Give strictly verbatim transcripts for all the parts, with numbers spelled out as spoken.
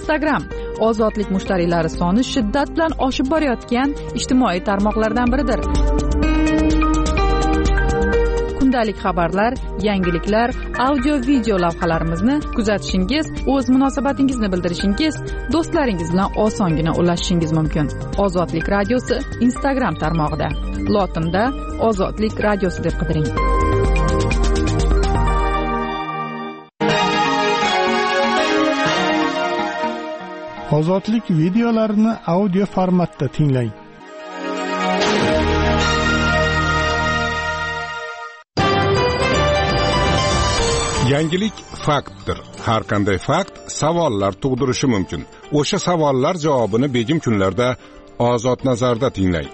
Instagram ozodlik mushtariylari soni shiddat bilan oshib borayotgan ijtimoiy tarmoqlardan biridir. Kundalik xabarlar, yangiliklar, audio-video lavhalarimizni kuzatishingiz, o'z munosabatingizni bildirishingiz, do'stlaringiz bilan osongina ulashishingiz mumkin. Ozodlik radiosi Instagram tarmog'ida. Lotinda Ozodlik radiosi deb qidiring. Ozodlik videolarini audio formatda tinglang. Yangilik faktdir. Har qanday fakt savollar tug'dirishi mumkin. O'sha savollar javobini begim kunlarda Ozod nazarda tinglang.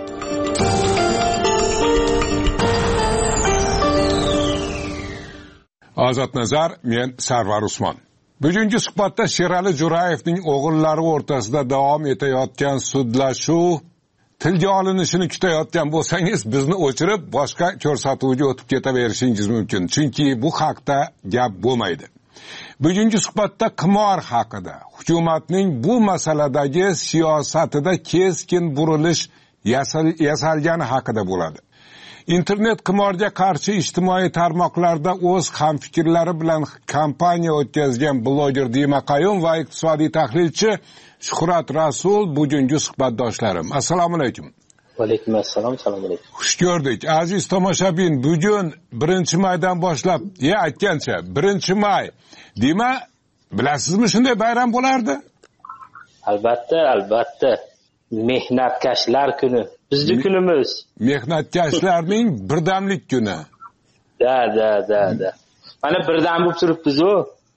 Ozod nazar, men Sarvar Usmon. Bugungi suhbatda Sherali Jo'rayevning o'g'illari o'rtasida davom etayotgan sudlashuv tilga olinishini kutayotgan bo'lsangiz, bizni o'chirib boshqa ko'rsatuvga o'tib ketaverishingiz mumkin. Chunki bu haqda gap bo'lmaydi. Bugungi suhbatda qimor haqida, hukumatning bu masaladagi siyosatida keskin burilish yasalgani haqida bo'ladi. Internet qimorga qarshi ijtimoiy tarmoqlarda o'z hamfikrlari bilan kampaniya o'tkazgan bloger Dima Qayum va iqtisodiy tahlilchi Shuhrat Rasul bugungi suhbatdoshlarim. Assalomu alaykum. Va alaykum assalom, assalomu alaykum. Xush ko'rdik. Aziz tomoshabin, bugun birinchi maydan boshlab, ya aytgancha, birinchi may. Dima, bilasizmi shunday bayram bo'lardi? Albatta, albatta. Mehnatkashlar kuni. Bizning kunimiz. Mehnatkashlarning birdamlik kuni. Da, da, da, da. Mana birdam bo'lib turibmiz-ku.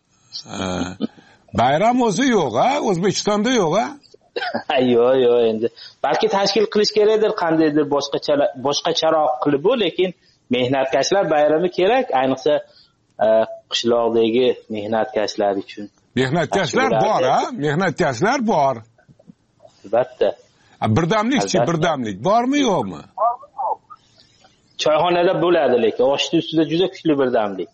Bayram o'zi yo'q, ha? O'zbekistonda yo'q, ha? Yo'q, yo'q endi. Balki tashkil qilish kerakdir, qandaydir boshqa boshqacharoq qilib, lekin mehnatkashlar bayrami kerak, ayniqsa qishloqdagi mehnatkashlar uchun. Mehnatkashlar bor, ha? Mehnatkashlar bor. Albatta. Birdamlikchi, birdamlik bormi, yo'qmi? Choyxonada bo'ladi, lekin oshni ustida juda kuchli birdamlik.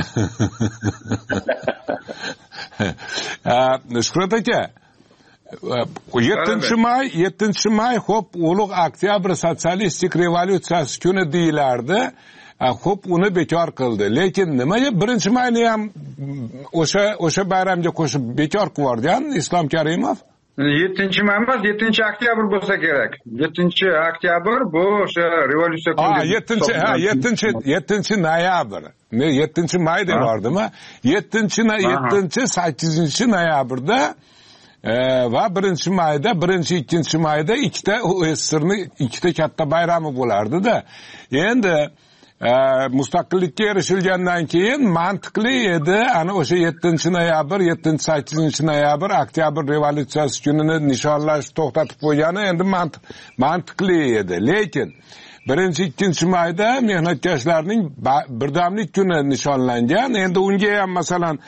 Shuhrat aka, yettinchi may, yettinchi may, xo'p, ulug' oktyabr sotsialistik revolyutsiyasi kuni deyilardi. Xo'p, uni bekor qildi. Lekin nimaga birinchi mayni ham o'sha o'sha bayramga qo'shib bekor qilgan Islom Karimov? yettinchi may emas, yettinchi oktyabr bo'lsa kerak. yettinchi oktyabr bu o'sha revolyutsiya kuni. Ha, yettinchi, ha, yettinchi, yettinchi noyabr. Men yettinchi may demordimmi? yettinchi, yettinchi, sakkizinchi noyabrda va birinchi mayda, birinchi, ikkinchi mayda ikkita o'sirni ikkita katta bayrami bo'lardi-da. Endi mustaqillikka erishilgandan keyin mantiqli edi ana o'sha yettinchi noyabr, yettinchi, sakkizinchi noyabr oktyabr revolyutsiyasi kunini nishonlash to'xtatib qo'ygani endi mantiqli edi. Lekin birinchi, ikkinchi mayda mehnatkashlarning birdamlik kuni nishonlangan. Endi unga ham masalan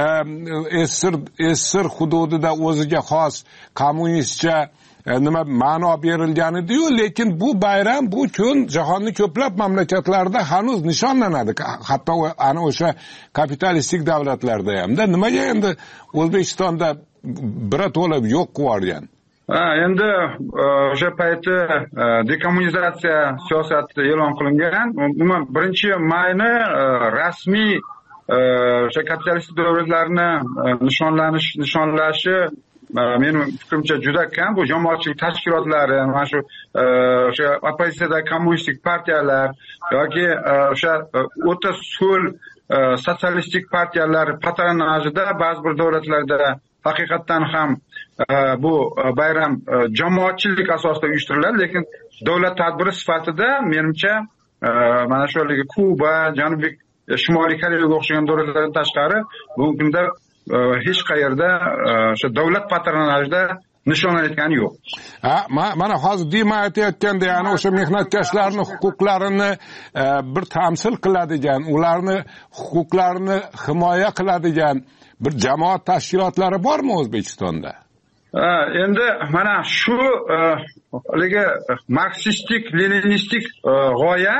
Sir Sir hududida o'ziga xos kommunistcha nima ma'no berilgan edi-yu, lekin bu bayram, bu kun jahonning ko'plab mamlakatlarida hanuz nishonlanadi. Hatto ana o'sha kapitalistik davlatlarda ham-da. Nimaga endi O'zbekistonda birato'la yo'q qilib Ha, endi o'sha payti dekommunizatsiya siyosati e'lon qilingan. Umuman birinchi mayni rasmiy o'sha kapitalistik davlatlarni nishonlanish nishonlashi mening fikrimcha juda kam. Bu jamoatchilik tashkilotlari, mana shu o'sha opozitsiyadagi kommunistik partiyalar yoki o'sha o'ta so'l sotsialistik partiyalar patronajida ba'zi bir davlatlarda haqiqatan ham bu bayram jamoatchilik asosida uyushtiriladi, lekin davlat tadbiri sifatida menimcha mana shu Kuba, Janubiy Shimoliy Koreyaga o'xshagan davlatlardan tashqari bugungi kunda hech qayerda o'sha davlat patronajida nishonlanayotgani yo'q. Ha, mana hozir Dima aytayotganda, ya'ni o'sha mehnatkashlarning huquqlarini bir tamsil qiladigan, ularni huquqlarini himoya qiladigan bir jamoat tashkilotlari bormi O'zbekistonda? Endi mana shu haligi marksistik, leninistik g'oya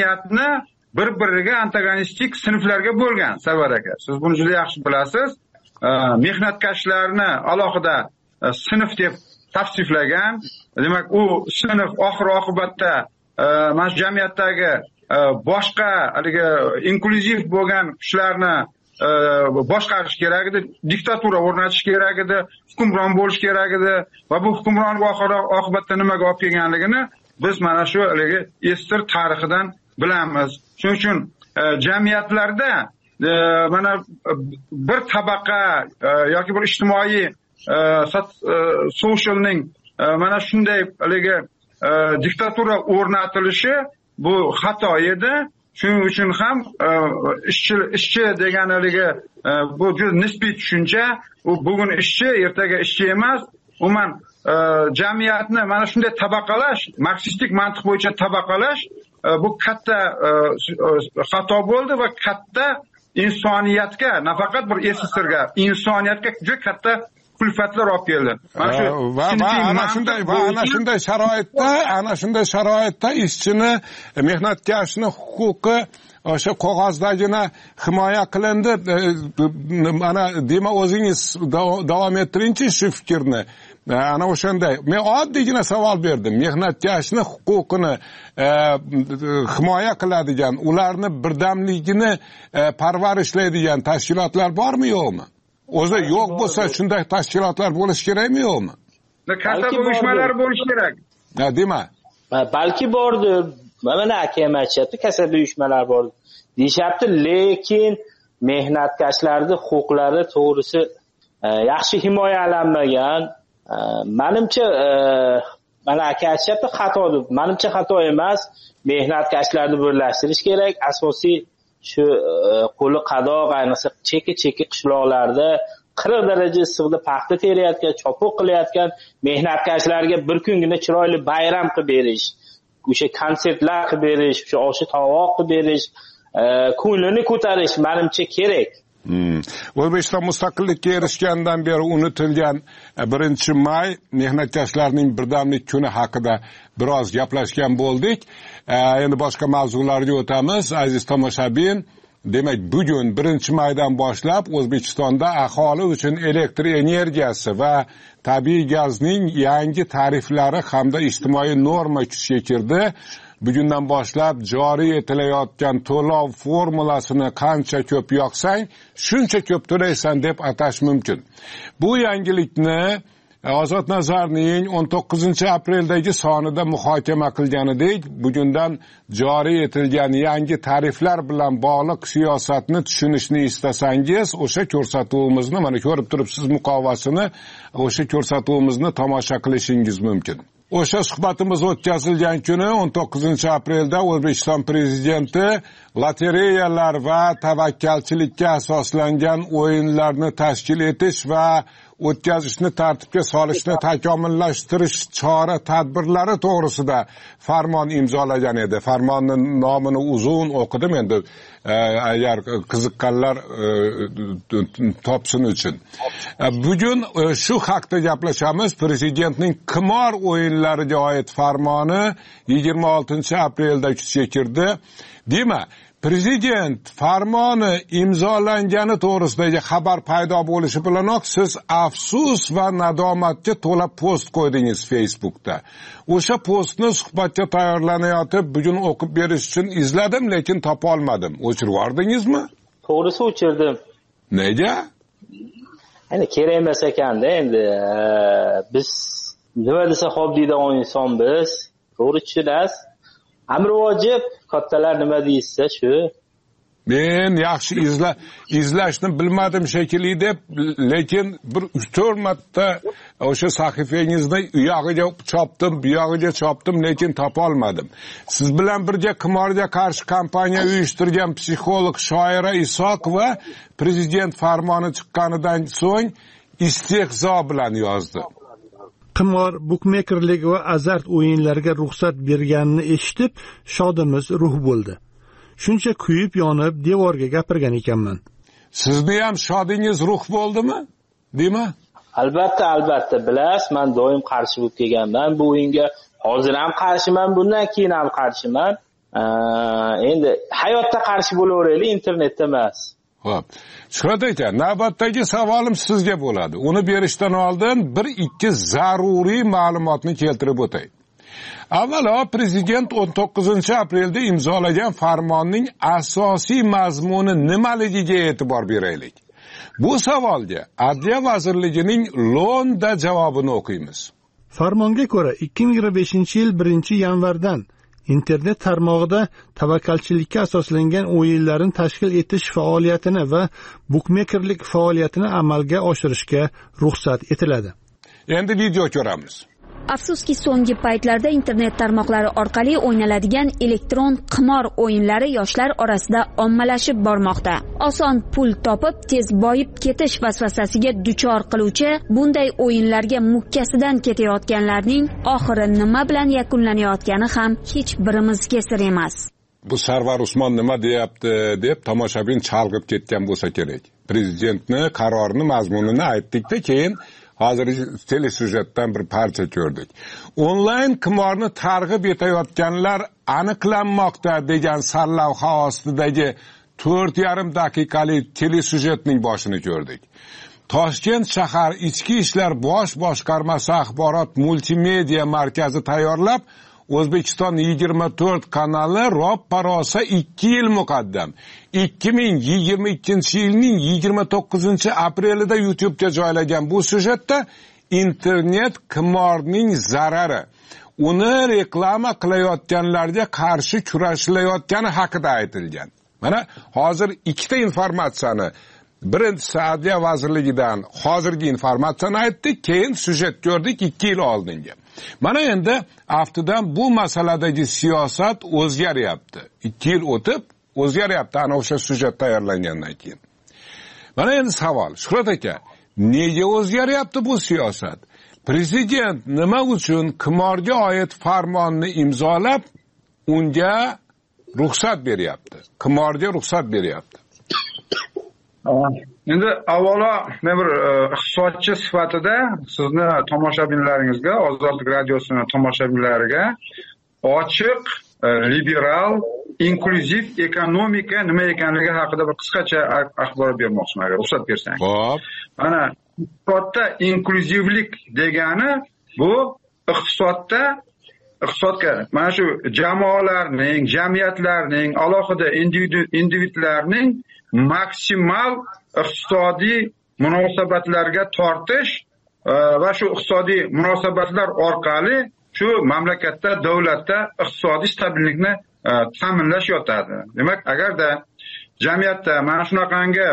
jamiyatni bir-biriga antagonistik sinflarga bo'lgan, Sarvar aka. Siz buni juda yaxshi bilasiz. mehnatkashlarni alohida sinf deb tavsiflagan. Demak, u sinf oxir oqibatda mana shu jamiyatdagi boshqa haligi inklyuziv bo'lgan kuchlarni boshqarish kerak edi, diktatura o'rnatish kerak edi, hukmron bo'lish kerak edi va bu hukmron oqibatda nimaga olib kelganligini biz mana shu haligi estir tarixidan bilamiz. Shuning uchun jamiyatlarda mana bir tabaqa yoki bir ijtimoiy socialning mana shunday haligi diktatura o'rnatilishi bu xato edi. Shuning uchun ham ishchi ishchi degan haligi bu juda nisbiy tushuncha. U bugun ishchi, ertaga ishchi emas. Umuman jamiyatni mana shunday tabaqalash, marksistik mantiq bo'yicha tabaqalash bu katta xato bo'ldi va katta insoniyatga, nafaqat bir S S R ga, insoniyatga juda katta kulfatlar olib keldi. Mana shu va ana shunday va ana shunday sharoitda, ana shunday sharoitda ishchini, mehnatkashni huquqi o'sha qog'ozdagina himoya qilindi. Mana dema o'zingiz davom ettiringchi shu fikrni. Ana o'shanday. Men oddiygina savol berdim. Mehnatkashni huquqini himoya qiladigan, ularni birdamligini parvarishlaydigan tashkilotlar bormi, yo'qmi? O'zi yo'q bo'lsa, shunday tashkilotlar bo'lish kerakmi, yo'qmi? Kasab uyushmalar bo'lish kerak. Ha, dema. Balki bordir. Mana akam aytishyapti, kasab uyushmalar bor deyishyapti, lekin mehnatkashlarning huquqlari to'g'risi yaxshi himoyalanmagan. Menimcha mana aka aytishyapti, xato deb. Menimcha xato emas. Mehnatkashlarni birlashtirish kerak. Asosiy shu qo'li qadoq, ayniqsa cheki-cheki qishloqlarda qirq daraja issiqda paxta terayotgan, chopuq qilayotgan mehnatkashlarga bir kungina chiroyli bayram qilib berish, o'sha konsertlar qilib berish, o'sha oshi tovoq qilib berish, ko'nglini ko'tarish menimcha kerak. Hmm. O'zbekiston mustaqillikka erishgandan beri unutilgan birinchi may mehnatkashlarning birdamlik kuni haqida biroz gaplashgan bo'ldik. Endi boshqa mavzularga o'tamiz. Aziz tomoshabin, demak, bugun birinchi maydan boshlab O'zbekistonda aholi uchun elektr energiyasi va tabiiy gazning yangi tariflari hamda ijtimoiy norma kuchga kirdi. Bugundan boshlab joriy etilayotgan to'lov formulasini qancha ko'p yoqsang, shuncha ko'p to'laysan deb atash mumkin. Bu yangilikni Ozod Nazarning o'n to'qqizinchi apreldagi sonida muhokama qilganidek, bugundan joriy etilgan yangi tariflar bilan bog'liq siyosatni tushunishni istasangiz, o'sha ko'rsatuvimizni, mana ko'rib turibsiz muqovasini, o'sha ko'rsatuvimizni tomosha qilishingiz mumkin. O'sha suhbatimiz o'tkazilgan kuni o'n to'qqizinchi aprelda O'zbekiston prezidenti lotereyalar va tavakkalchilikka asoslangan o'yinlarni tashkil etish va o'tkazishni tartibga solishni takomillashtirish chora-tadbirlari to'g'risida farmon imzolagan edi. Farmonning nomini uzun o'qidim, endi agar qiziqqanlar topsin uchun. Bugun shu haqda gaplashamiz. Prezidentning qimor o'yinlariga oid farmoni yigirma oltinchi aprelda kuchga kirdi. Dema, Prezident farmoni imzolangani to'g'risidagi xabar paydo bo'lishi bilanoq siz afsus va nadomatga to'la post qo'ydingiz Facebookda. O'sha postni suhbatga tayyorlanayotib bugun o'qib berish uchun izladim, lekin topa olmadim. O'chirib yubordingizmi? To'g'risi o'chirdim. Nega? Endi kerak emas ekanda, endi biz nima desa xo'p deydigan inson biz. To'g'ri tushunasiz. Amri vojib, kattalar nima deysa shu. Men yaxshi izla izlashni bilmadim shekilli deb, lekin bir uch to'rt marta o'sha sahifangizni u yog'iga chopdim, bu yog'iga chopdim, lekin topa olmadim. Siz bilan birga qimorga qarshi kampaniya uyushtirgan psixolog Shoira Isoqova prezident farmoni chiqqanidan so'ng istehzo bilan yozdi. Qimor, bukmekerlik va azart o'yinlariga ruxsat berganini eshitib, shodimiz ruh bo'ldi. Shuncha kuyib yonib devorga gapirgan ekanman. Sizni ham shodingiz ruh bo'ldimi? Dema? Albatta, albatta, bilasiz, men doim qarshi bo'lib kelganman bu o'yinga. Hozir ham qarshiman, bundan keyin ham qarshiman. Endi hayotda qarshi bo'laveraylik, internetda emas. Xo'p. Shuhrat aka, navbatdagi savolim sizga bo'ladi. Uni berishdan oldin bir ikki zaruriy ma'lumotni keltirib o'tay. Avvalo, prezident o'n to'qqizinchi aprelda imzolagan farmonning asosiy mazmuni nimaligiga e'tibor beraylik. Bu savolga Adliya vazirligining Londda javobini o'qiymiz. Farmonga ko'ra ikki ming yigirma beshinchi yil birinchi yanvardan internet tarmog'ida tavakkalchilikka asoslangan o'yinlarni tashkil etish faoliyatini va bukmekerlik faoliyatini amalga oshirishga ruxsat etiladi. Endi video ko'ramiz. Afsuski, so'nggi paytlarda internet tarmoqlari orqali o'ynaladigan elektron qimor o'yinlari yoshlar orasida ommalashib bormoqda. Oson pul topib, tez boyib ketish vasvasasiga duchor qiluvchi bunday o'yinlarga mukkasidan ketayotganlarning oxiri nima bilan yakunlanayotgani ham hech birimizga sir emas. Bu Sarvar Usmon nima deyapti deb tomoshabin chalg'ib ketgan bo'lsa kerak. Prezidentni qarorini mazmunini aytdik-da, keyin hozir telesyujetdan bir parcha ko'rdik. Onlayn qimorni targ'ib etayotganlar aniqlanmoqda degan sarlavha ostidagi to'rt yarim daqiqalik telesyujetning boshini ko'rdik. Toshkent shahar Ichki ishlar bosh boshqarmasi axborot multimedia markazi tayyorlab, O'zbekiston yigirma to'rt kanali roppa-rosa ikki yil muqaddam ikki ming yigirma ikkinchi yilning yigirma to'qqizinchi aprelida YouTube'ga joylagan bu sujetda internet qimorning zarari, uni reklama qilayotganlarga qarshi kurashilayotgani haqida aytilgan. Mana hozir ikkita informatsiyani, birinchisi Adliya vazirligidan hozirgi informatsiyani aytdik, keyin sujet ko'rdik ikki yil oldingi. Mana endi aftidan bu masaladagi siyosat o'zgaryapti. ikki yil o'tib o'zgaryapti ana o'sha sujet tayyorlangandan keyin. Mana endi savol, Shuhrat aka, nega o'zgaryapti bu siyosat? Prezident nima uchun qimorga oid farmonni imzolab, unga ruxsat beryapti? Qimorga ruxsat beryapti. Endi avvalo men bir iqtisodchi sifatida sizni tomoshabinlaringizga, Ozodlik radiosining tomoshabinlariga ochiq, liberal, inklyuziv ekonomika nima ekanligi haqida bir qisqacha axborot bermoqchiman, agar ruxsat bersangiz. Xo'p. Mana iqtisodda inklyuzivlik degani bu iqtisodda iqtisodga mana shu jamoalarning, jamiyatlarning, alohida individlarning maksimal iqtisodiy munosabatlarga tortish va shu iqtisodiy munosabatlar orqali shu mamlakatda, davlatda iqtisodiy stabillikni ta'minlash yotadi. Demak, agarda jamiyatda mana shunaqangi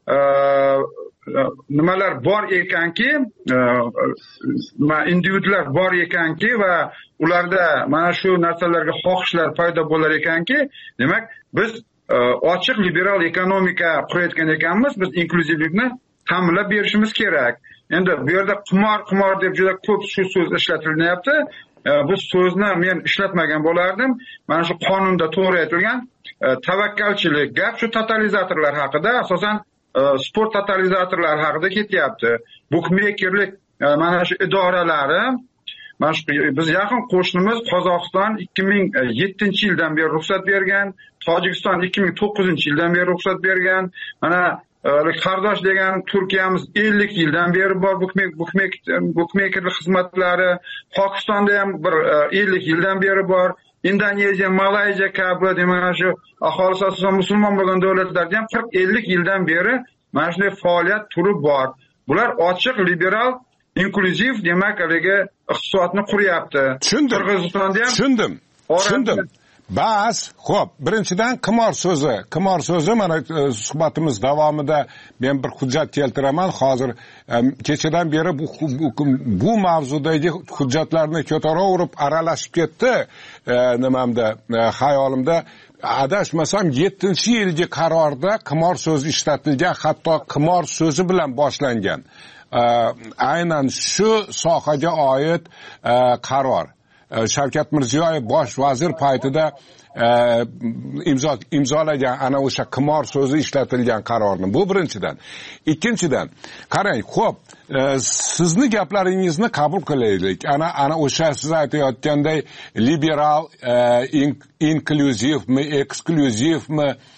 nimalar bor ekanki, individlar bor ekanki va ularda mana shu narsalarga xohishlar paydo bo'lar ekanki, demak, biz ochiq liberal ekonomika qurayotgan ekanmiz, biz inkluzivlikni ta'minlab berishimiz kerak. Endi bu yerda qimor, qimor deb juda ko'p shu so'z ishlatilyapti. Bu so'zni men ishlatmagan bo'lardim. Mana shu qonunda to'g'ri aytilgan tavakkalchilik, gap shu totalizatorlar haqida, asosan sport totalizatorlari haqida ketyapti. Bukmekerlik mana shu idoralari, mana shu biz yaqin qo'shnimiz Qozog'iston ikki ming yettinchi yildan beri ruxsat bergan, Tojikiston ikki ming to'qqizinchi yildan beri ruxsat bergan. Mana qardosh degan Turkiyamiz ellik yildan beri bor bukmekerlik xizmatlari, Pokistonda ham bir ellik yildan beri bor. Indoneziya, Malayziya kabi demak shu aholisi asosan musulmon bo'lgan davlatlarda ham qirq ellik yildan beri mana shunday faoliyat turi bor. Bular ochiq, liberal, inklyuziv demak haligi iqtisodni quryapti. Tushundim. Qirg'izistonda ham tushundim. Tushundim. Bas, xo'p, birinchidan qimor so'zi. Qimor so'zi mana suhbatimiz davomida men bir hujjat keltiraman. Hozir kechadan beri bu bu mavzudagi hujjatlarni ko'taraverib aralashib ketdi. Nimamda, xayolimda adashmasam yettinchi yilgi qarorda qimor so'zi ishlatilgan, hatto qimor so'zi bilan boshlangan. Aynan shu sohaga oid qaror. Shavkat Mirziyoyev bosh vazir paytida imzo imzolagan ana o'sha qimor so'zi ishlatilgan qarorni. Bu birinchidan. Ikkinchidan, qarang, xo'p, sizni gaplaringizni qabul qilaylik. Ana ana o'sha siz aytayotganday liberal, inklyuzivmi, ekskluzivmi,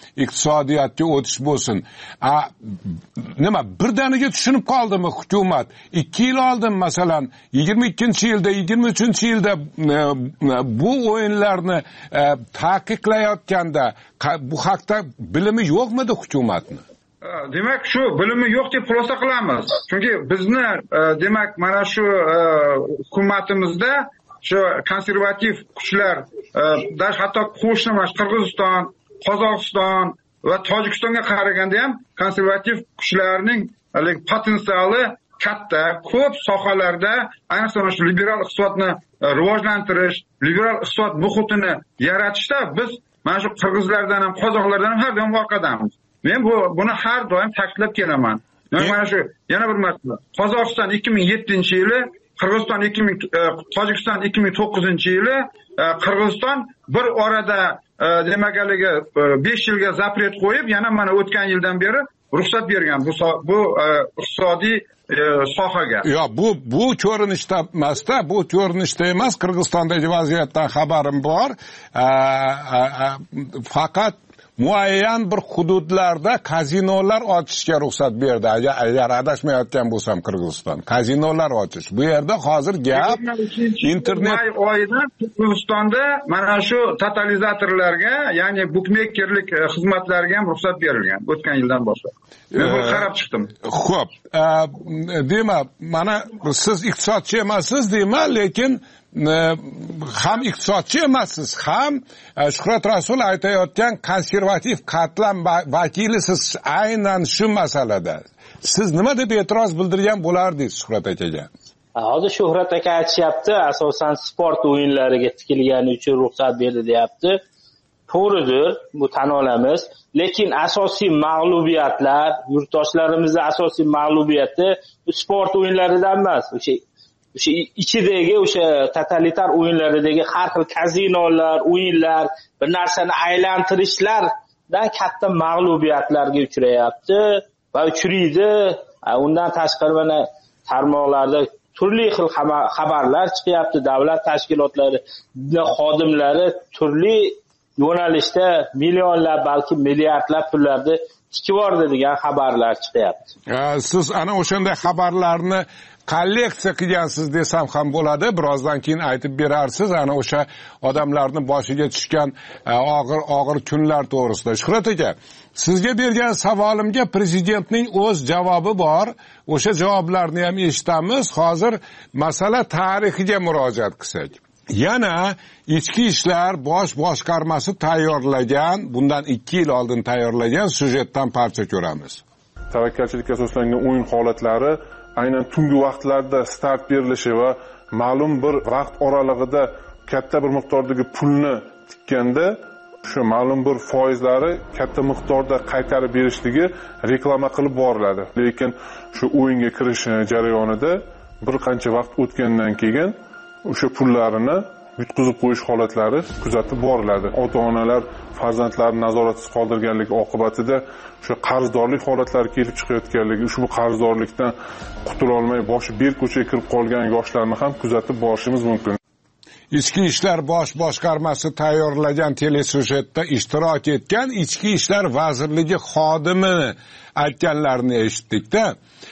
iqtisodiyotga o'tish bo'lsin. A, nima birdaniga tushunib qoldimi hukumat? ikki yil oldin masalan yigirma ikkinchi yilda, yigirma uchinchi yilda bu o'yinlarni taqiqlayotganda bu haqda bilimi yo'qmidi hukumatni? Demak, shu bilimi yo'q deb xulosa qilamiz. Chunki bizni demak mana shu hukumatimizda shu konservativ kuchlar, hatto qo'shni Qirg'iziston, Qozog'iston va Tojikistonga qaraganda ham konservativ kuchlarning potensiali katta, ko'p sohalarda, ayniqsa mana shu liberal iqtisodni rivojlantirish, liberal iqtisod muhitini yaratishda biz mana shu qirg'izlardan ham, qozoqlardan ham har doim orqadamiz. Men bu buni har doim ta'kidlab kelaman. Mana shu yana bir masala. Qozog'iston ikki ming yettinchi yili, Qirg'iziston ikki ming, Tojikiston ikki ming to'qqizinchi yili, Qirg'iziston bir orada demakhaligi besh yilga zapret qo'yib, yana mana o'tgan yildan beri ruxsat bergan bu bu iqtisodiy sohaga. Yo, bu bu ko'rinishda emasda, bu ko'rinishda emas, Qirg'izistondagi vaziyatdan xabarim bor. Faqat muayyan bir hududlarda kazinolar ochishga ruxsat berdi. Agar adashmayotgan bo'lsam Qirg'iziston kazinolar ochish. Bu yerda hozir gap internet may oyida Qirg'izistonda mana shu totalizatorlarga, ya'ni bukmekerlik xizmatlariga ham ruxsat berilgan o'tgan yildan boshlab. Men buni qarab chiqdim. Xo'p, demak, mana siz iqtisodchi emassiz deyman, lekin ham iqtisodchi emassiz, ham Shuhrat Rasul aytayotgan konservativ qatlam vakilisiz aynan shu masalada. Siz nima deb e'tiroz bildirgan bo'lardingiz Shuhrat akaga? Hozir Shuhrat aka aytishyapti, asosan sport o'yinlariga tikilgani uchun ruxsat berdi deyapti. To'g'ridir, bu tan olamiz, lekin asosiy mag'lubiyatlar, yurtdoshlarimizning asosiy mag'lubiyati bu sport o'yinlaridan emas, o'sha o'sha ichidagi o'sha totalitar o'yinlaridagi har xil kazinolar, o'yinlar, bir narsani aylantirishlardan katta mag'lubiyatlarga uchrayapti va uchraydi. Undan tashqari mana tarmoqlarda turli xil xabarlar chiqyapti. Davlat tashkilotlari xodimlari turli yo'nalishda millionlab, balki milliardlab pullarni tikib yubordi degan xabarlar chiqyapti. Siz ana o'shanday xabarlarni kolleksiya qilgansiz desam ham bo'ladi. Birozdan keyin aytib berarsiz ana o'sha odamlarning boshiga tushgan og'ir og'ir kunlar to'g'risida. Shuhrat aka, sizga bergan savolimga prezidentning o'z javobi bor. O'sha javoblarni ham eshitamiz. Hozir masala tarixiga murojaat qilsak. Yana ichki ishlar bosh boshqarmasi tayyorlagan, bundan ikki yil oldin tayyorlagan syujetdan parcha ko'ramiz. Tavakkalchilikka asoslangan o'yin holatlari aynan tungi vaqtlarda start berilishi va ma'lum bir vaqt oralig'ida katta bir miqdordagi pulni tikkanda shu ma'lum bir foizlari katta miqdorda qaytarib berishligi reklama qilib boriladi. Lekin shu o'yinga kirish jarayonida bir qancha vaqt o'tgandan keyin o'sha pullarini yutqizib qo'yish holatlari kuzatib boriladi. Ota-onalar farzandlarini nazoratsiz qoldirganligi oqibatida shu qarzdorlik holatlari kelib chiqayotganligi, ushbu qarzdorlikdan qutula olmay boshi ber ko'chaga kirib qolgan yoshlarni ham kuzatib borishimiz mumkin. Ichki ishlar bosh boshqarmasi tayyorlagan telesyujetda ishtirok etgan Ichki ishlar vazirligi xodimini aytganlarini eshitdik-da.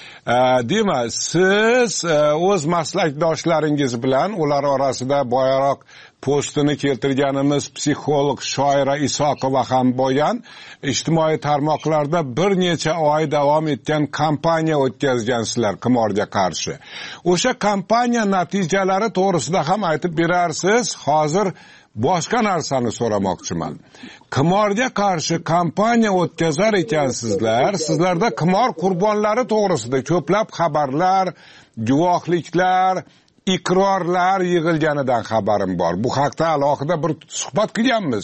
Demak, siz o'z maslakdoshlaringiz bilan, ular orasida boyaroq postini keltirganimiz psixolog Shoira Isoqova ham bo'lgan, ijtimoiy tarmoqlarda bir necha oy davom etgan kampaniya o'tkazgansizlar qimorga qarshi. O'sha kampaniya natijalari to'g'risida ham aytib berarsiz. Hozir boshqa narsani so'ramoqchiman. Qimorga qarshi kampaniya o'tkazar ekansizlar. Sizlarda qimor qurbonlari to'g'risida ko'plab xabarlar, guvohliklar, iqrorlar yig'ilganidan xabarim bor. Bu haqda alohida bir suhbat qilganmiz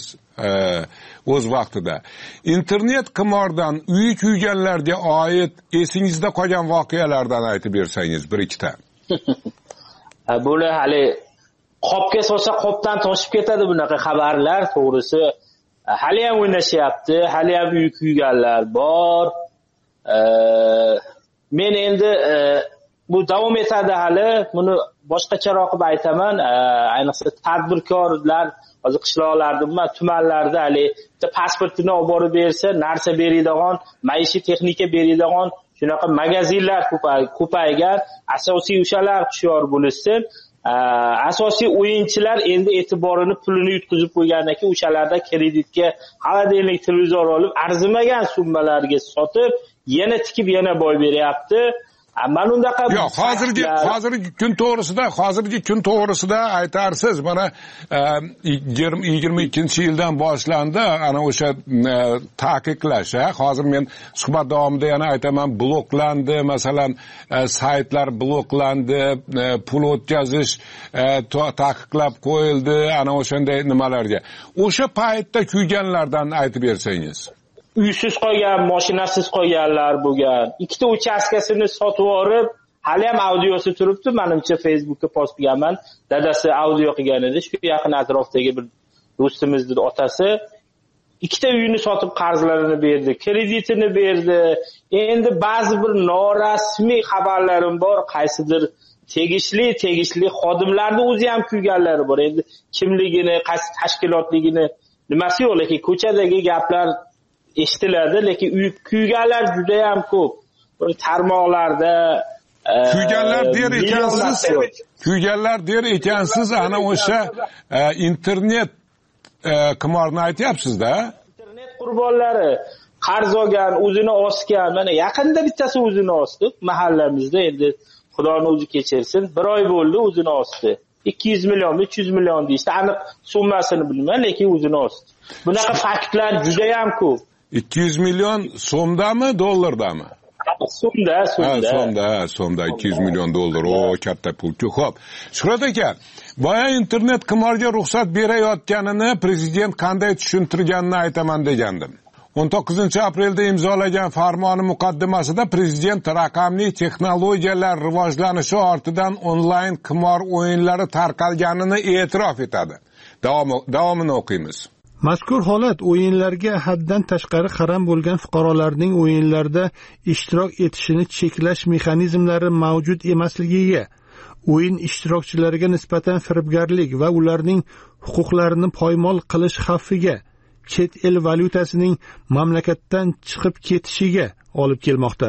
o'z vaqtida. Internet qimordan uy kuyganlarga oid esingizda qolgan voqealardan aytib bersangiz bir ikkita. Buni hali qopga solsa qopdan toshib ketadi bunaqa xabarlar, to'g'risi. Hali ham o'ynashyapti, hali ham uy kuyganlar bor. Men endi bu davom etadi hali. Buni boshqacharoq qilib aytaman. Ayniqsa tadbirkorlar hozir qishloqlarda, tumanlarda hali pasportini olib borib bersa, narsa beradigan, maishiy texnika beradigan shunaqa magazinlar ko'paygan. Asosiy o'shalar hushyor bo'lsin. Asosiy o'yinchilar endi e'tiborini pulini yutkazib qo'ygandan keyin o'shalarda kreditga xolodilnik, televizor olib arzimagan summalarga sotib, yana tikib, yana boy beryapti. Mana undaqa yo'q, hozirgi hozirgi kun to'g'risida, hozirgi kun to'g'risida aytarsiz. Mana yigirma ikkinchi yildan boshlandi ana o'sha taqiqlash. Hozir men suhbat davomida yana aytaman, bloklandi, masalan, saytlar bloklandi, pul o'tkazish taqiqlab qo'yildi, ana o'shanday nimalarga. O'sha paytda kuyganlardan aytib bersangiz. Uysiz qolgan, mashinasiz qolganlar bo'lgan. Ikkita uchastkasini sotib olib, hali ham audiosi turibdi. Menimcha Facebookka post qilganman. Dadasi audio qilgan edi. Shu yaqin atrofdagi bir do'stimizning otasi ikkita uyini sotib qarzlarini berdi, kreditini berdi. Endi ba'zi bir norasmiy xabarlarim bor, qaysidir tegishli, tegishli xodimlarni o'zi ham kuyganlari bor. Endi kimligini, qaysi tashkilotligini nimasi yo'q, lekin ko'chadagi gaplar eshitiladi, lekin uy kuyganlar juda ham ko'p. Tarmoqlarda kuyganlar der ekansiz, kuyganlar der ekansiz, ana o'sha internet qimorni aytyapsiz-da. Internet qurbonlari qarz olgan, o'zini osgan. Mana yaqinda bittasi o'zini osdi. Mahallamizda endi Xudoning o'zi kechirsin, bir oy bo'ldi o'zini osdi. ikki yuz million, uch yuz million deyishdi. Aniq summasini bilmayman, lekin o'zini osdi. Bunaqa faktlar juda ham ko'p. ikki yuz million so'mdami, dollardami? So'mda, so'mda. Ha, so'mda, so'mda ikki yuz million dollar. O, katta pul-ku. Xo'p. Shuhrat aka, boya internet qimorga ruxsat berayotganini prezident qanday tushuntirganini aytaman degandim. o'n to'qqizinchi aprelda imzolagan farmoni muqaddimasida prezident raqamli texnologiyalar rivojlanishi ortidan onlayn qimor o'yinlari tarqalganini e'tirof etadi. Davomini o'qiymiz. Mazkur holat o'yinlarga haddan tashqari qaram bo'lgan fuqarolarning o'yinlarda ishtirok etishini cheklash mexanizmlari mavjud emasligiga, o'yin ishtirokchilariga nisbatan firibgarlik va ularning huquqlarini poymol qilish xavfiga, chet el valyutasining mamlakatdan chiqib ketishiga olib kelmoqda.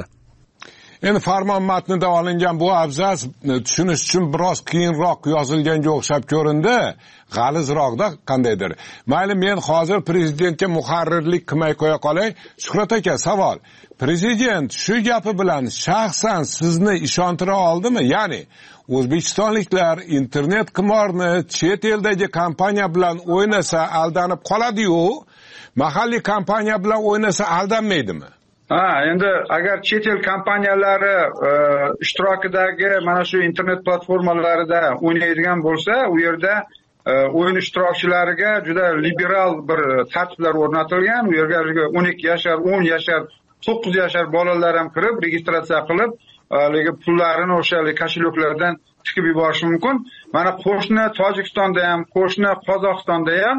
Endi farmon matnida olingan bu abzas tushunish uchun biroz qiyinroq yozilganga o'xshab ko'rindi, g'alizroqda qandaydir. Mayli, men hozir prezidentga muharrirlik qilmay qo'ya qolay. Shuhrat aka, savol. Prezident shu gapi bilan shaxsan sizni ishontira oldimi? Ya'ni o'zbekistonliklar internet qimorni chet eldagi kompaniya bilan o'ynasa aldanib qoladi-yu, mahalliy kompaniya bilan o'ynasa aldanmaydimi? Ha, endi agar chet el kompaniyalari ishtirokidagi mana shu internet platformalarida o'ynaydigan bo'lsa, u yerda o'yin ishtirokchilariga juda liberal bir tartiblar o'rnatilgan. U yerga o'n ikki yashar, o'n yashar, to'qqiz yashar bolalar ham kirib, registratsiya qilib, haligi pullarini o'sha kosheloklardan tikib yuborishi mumkin. Mana qo'shni Tojikistonda ham, qo'shni Qozog'istonda ham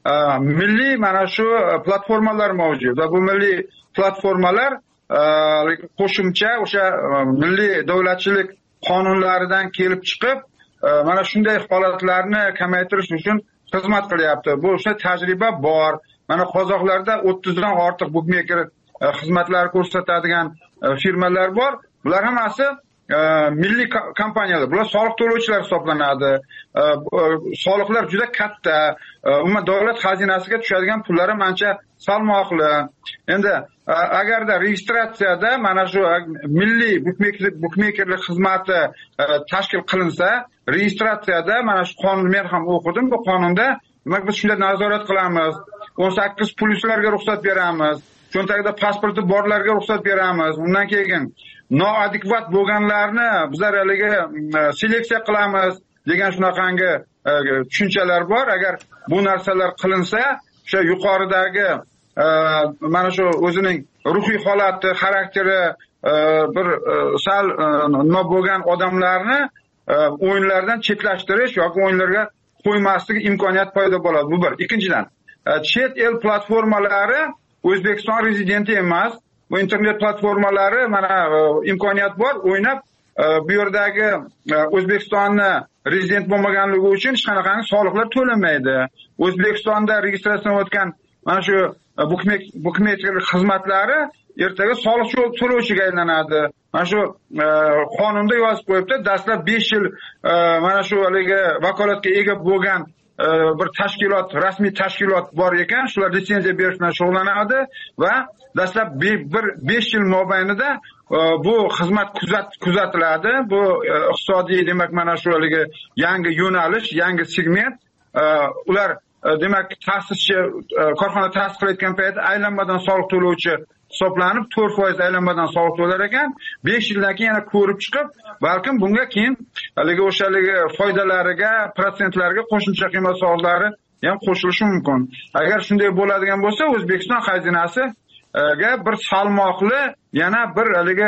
milliy mana shu platformalar mavjud va bu milliy platformalar qo'shimcha o'sha milliy davlatchilik qonunlaridan kelib chiqib, mana shunday holatlarni kamaytirish uchun xizmat qilyapti. Bu o'sha tajriba bor. Mana qozoqlarda o'ttizdan ortiq bookmaker xizmatlar ko'rsatadigan firmalar bor. Bular hammasi milliy kompaniyalar. Bular soliq to'lovchilar hisoblanadi. Soliqlar juda katta. Umuman davlat xazinasiga tushadigan pullar ham ancha salmoqli. Endi agarda registratsiyada mana shu milliy bookmakerlik xizmati tashkil qilinsa, registratsiyada mana shu qonunni men ham o'qidim. Bu qonunda demak biz shunday nazorat qilamiz. o'n sakkiz plyuslarga ruxsat beramiz. Cho'ntagida pasporti borlarga ruxsat beramiz. Undan keyin noadekvat bo'lganlarni bizlar haliga seleksiya qilamiz degan shunaqangi tushunchalar bor. Agar bu narsalar qilinsa, o'sha yuqoridagi mana shu o'zining ruhiy holati, xarakteri bir sal nima bo'lgan odamlarni o'yinlardan chetlashtirish yoki o'yinlarga qo'ymaslik imkoniyati paydo bo'ladi. Bu bir. Ikkinchidan, chet el platformalari O'zbekiston rezidenti emas. Bu internet platformalari mana imkoniyat bor, o'ynab bu yerdagi O'zbekistonni rezident bo'lmaganligi uchun hech qanaqangi soliqlar to'lanmaydi. O'zbekistonda registratsiya o'tgan mana shu bukmekerlik xizmatlari ertaga soliq to'lovchiga aylanadi. Mana shu qonunda yozib qo'yibdi, dastlab besh yil mana shu haligi vakolatga ega bo'lgan bir tashkilot, rasmiy tashkilot bor ekan, shular litsenziya berish bilan shug'ullanadi va dastlab bir besh yil mobaynida bu xizmat kuzatiladi. Bu iqtisodiy, demak, mana shu haligi yangi yo'nalish, yangi segment, ular demak ta'sischi korxona ta'sis qilayotgan paytda aylanmadan soliq to'lovchi hisoblanib to'rt foiz aylanmadan soliq to'lar ekan. besh yildan keyin yana ko'rib chiqib, balkim bunga keyin haligi o'sha haligi foydalariga, protsentlarga qo'shimcha qiymat soliqlari ham qo'shilishi mumkin. Agar shunday bo'ladigan bo'lsa, O'zbekiston xazinasiga bir salmoqli yana bir haligi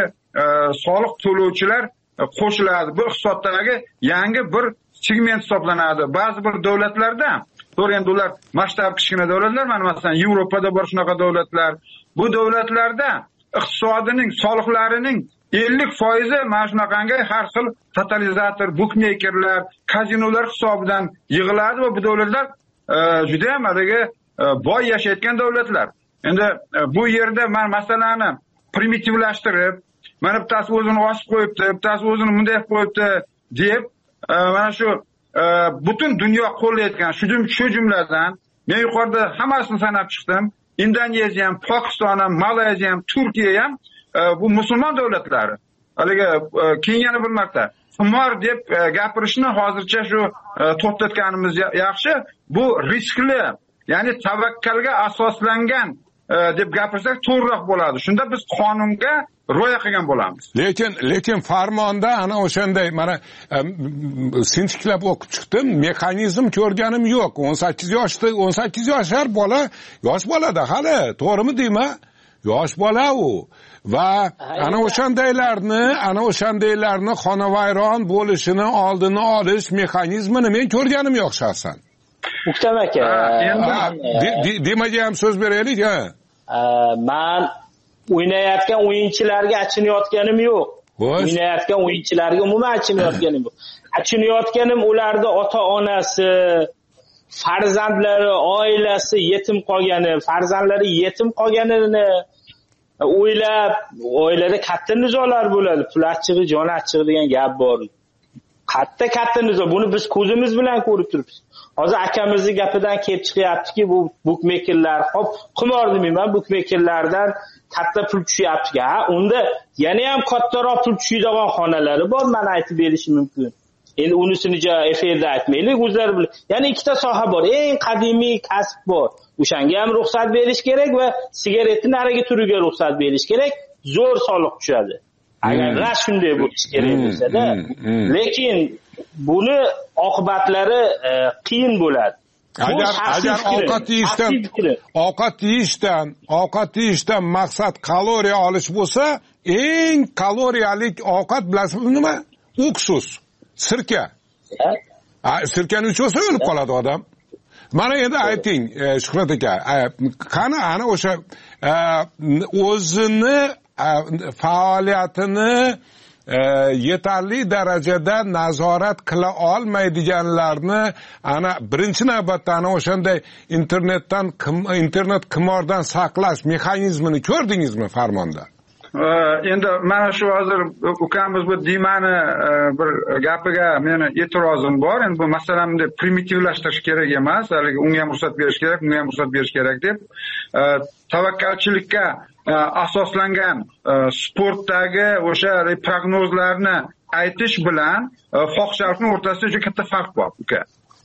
soliq to'lovchilar qo'shiladi. Bu iqtisodiy yangi bir segment hisoblanadi. Ba'zi bir davlatlarda, to'g'ri, endi ular masshtab kichkina davlatlar, mana masalan Yevropada bor shunaqa davlatlar. Bu davlatlarda iqtisodining soliqlarining ellik foizi mana shunaqangi har xil totalizator, bukmekerlar, kazinolar hisobidan yig'iladi va bu davlatlar juda ham haligi boy yashayotgan davlatlar. Endi bu yerda men masalani primitivlashtirib, mana bittasi o'zini osib qo'yibdi, bittasi o'zini bunday qilib qo'yibdi deb, mana shu butun dunyo qo'llayotgan shu jumladan men yuqorida hammasini sanab chiqdim. Indoneziya ham, Pokiston ham, Malayziya ham, Turkiya ham bu musulmon davlatlari. Haligi keyin yana bir marta qimor deb gapirishni hozircha shu to'xtatganimiz yaxshi. Bu riskli, ya'ni tavakkalga asoslangan deb gapirsak to'g'riroq bo'ladi. Shunda biz qonunga rioya qilgan bo'lamiz. Lekin lekin farmonda ana o'shanday mana sinchiklab o'qib chiqdim, mexanizm ko'rganim yo'q. o'n sakkiz yoshda o'n sakkiz yoshar bola, yosh bolada hali, to'g'rimi deyman? Yosh bola u. Va ana o'shandaylarni, ana o'shandaylarni xonavayron bo'lishini oldini olish mexanizmini men ko'rganim yo'q shaxsan. Uktam aka, demaga ham so'z beraylik, ha. Men o'ynayotgan o'yinchilarga achinayotganim yo'q. O'ynayotgan o'yinchilarga umuman achinayotganim yo'q. Achinayotganim ularda ota-onasi, farzandlari, oilasi yetim qolgani, farzandlari yetim qolganini o'ylab, oilada katta nizolar bo'ladi. Pul achchig'i, jon achchig'i degan gap bor. Katta-katta nizo. Buni biz ko'zimiz bilan ko'rib turibmiz. Hozir akamizning gapidan kelib chiqyaptiki, bu bukmekerlar, hop, qimor demayman, bukmekerlardan katta pul tushyapti. Ha, unda yana ham kattaroq pul tushadigan xonalari bor, men aytib berishim mumkin. Endi unisini efirda aytmaylik, o'zlari bilan. Ya'ni ikkita soha bor, eng qadimiy kasb bor. O'shanga ham ruxsat berish kerak va sigaretni nariga turiga ruxsat berish kerak, zo'r soliq tushadi. Agar rash shunday bo'lishi kerak bo'lsa-da, lekin buni oqibatlari qiyin bo'ladi. Agar agar ovqat yeyishdan ovqat yeyishdan ovqat yeyishdan maqsad kaloriya olish bo'lsa, eng kaloriyalik ovqat bilasizmi nima? Uksus, sirka. Sirkani ichsa o'lib qoladi odam. Mana endi ayting, Shuhrat aka, qani ana o'sha o'zini faoliyatini yetarli darajada nazorat qila olmaydiganlarni ana birinchi navbatda ana o'shanday internetdan internet qimordan saqlash mexanizmini ko'rdingizmi farmonda? Endi mana shu hozir ukamiz bu Dimani bir gapiga meni e'tirozim bor. Endi bu masalani primitivlashtirish kerak emas, haligi unga ham ruxsat berish kerak, bunga ham ruxsat berish kerak deb tavakkalchilikka asoslangan sportdagi o'sha prognozlarni aytish bilan fohishalikning o'rtasida juda katta farq bor, uka.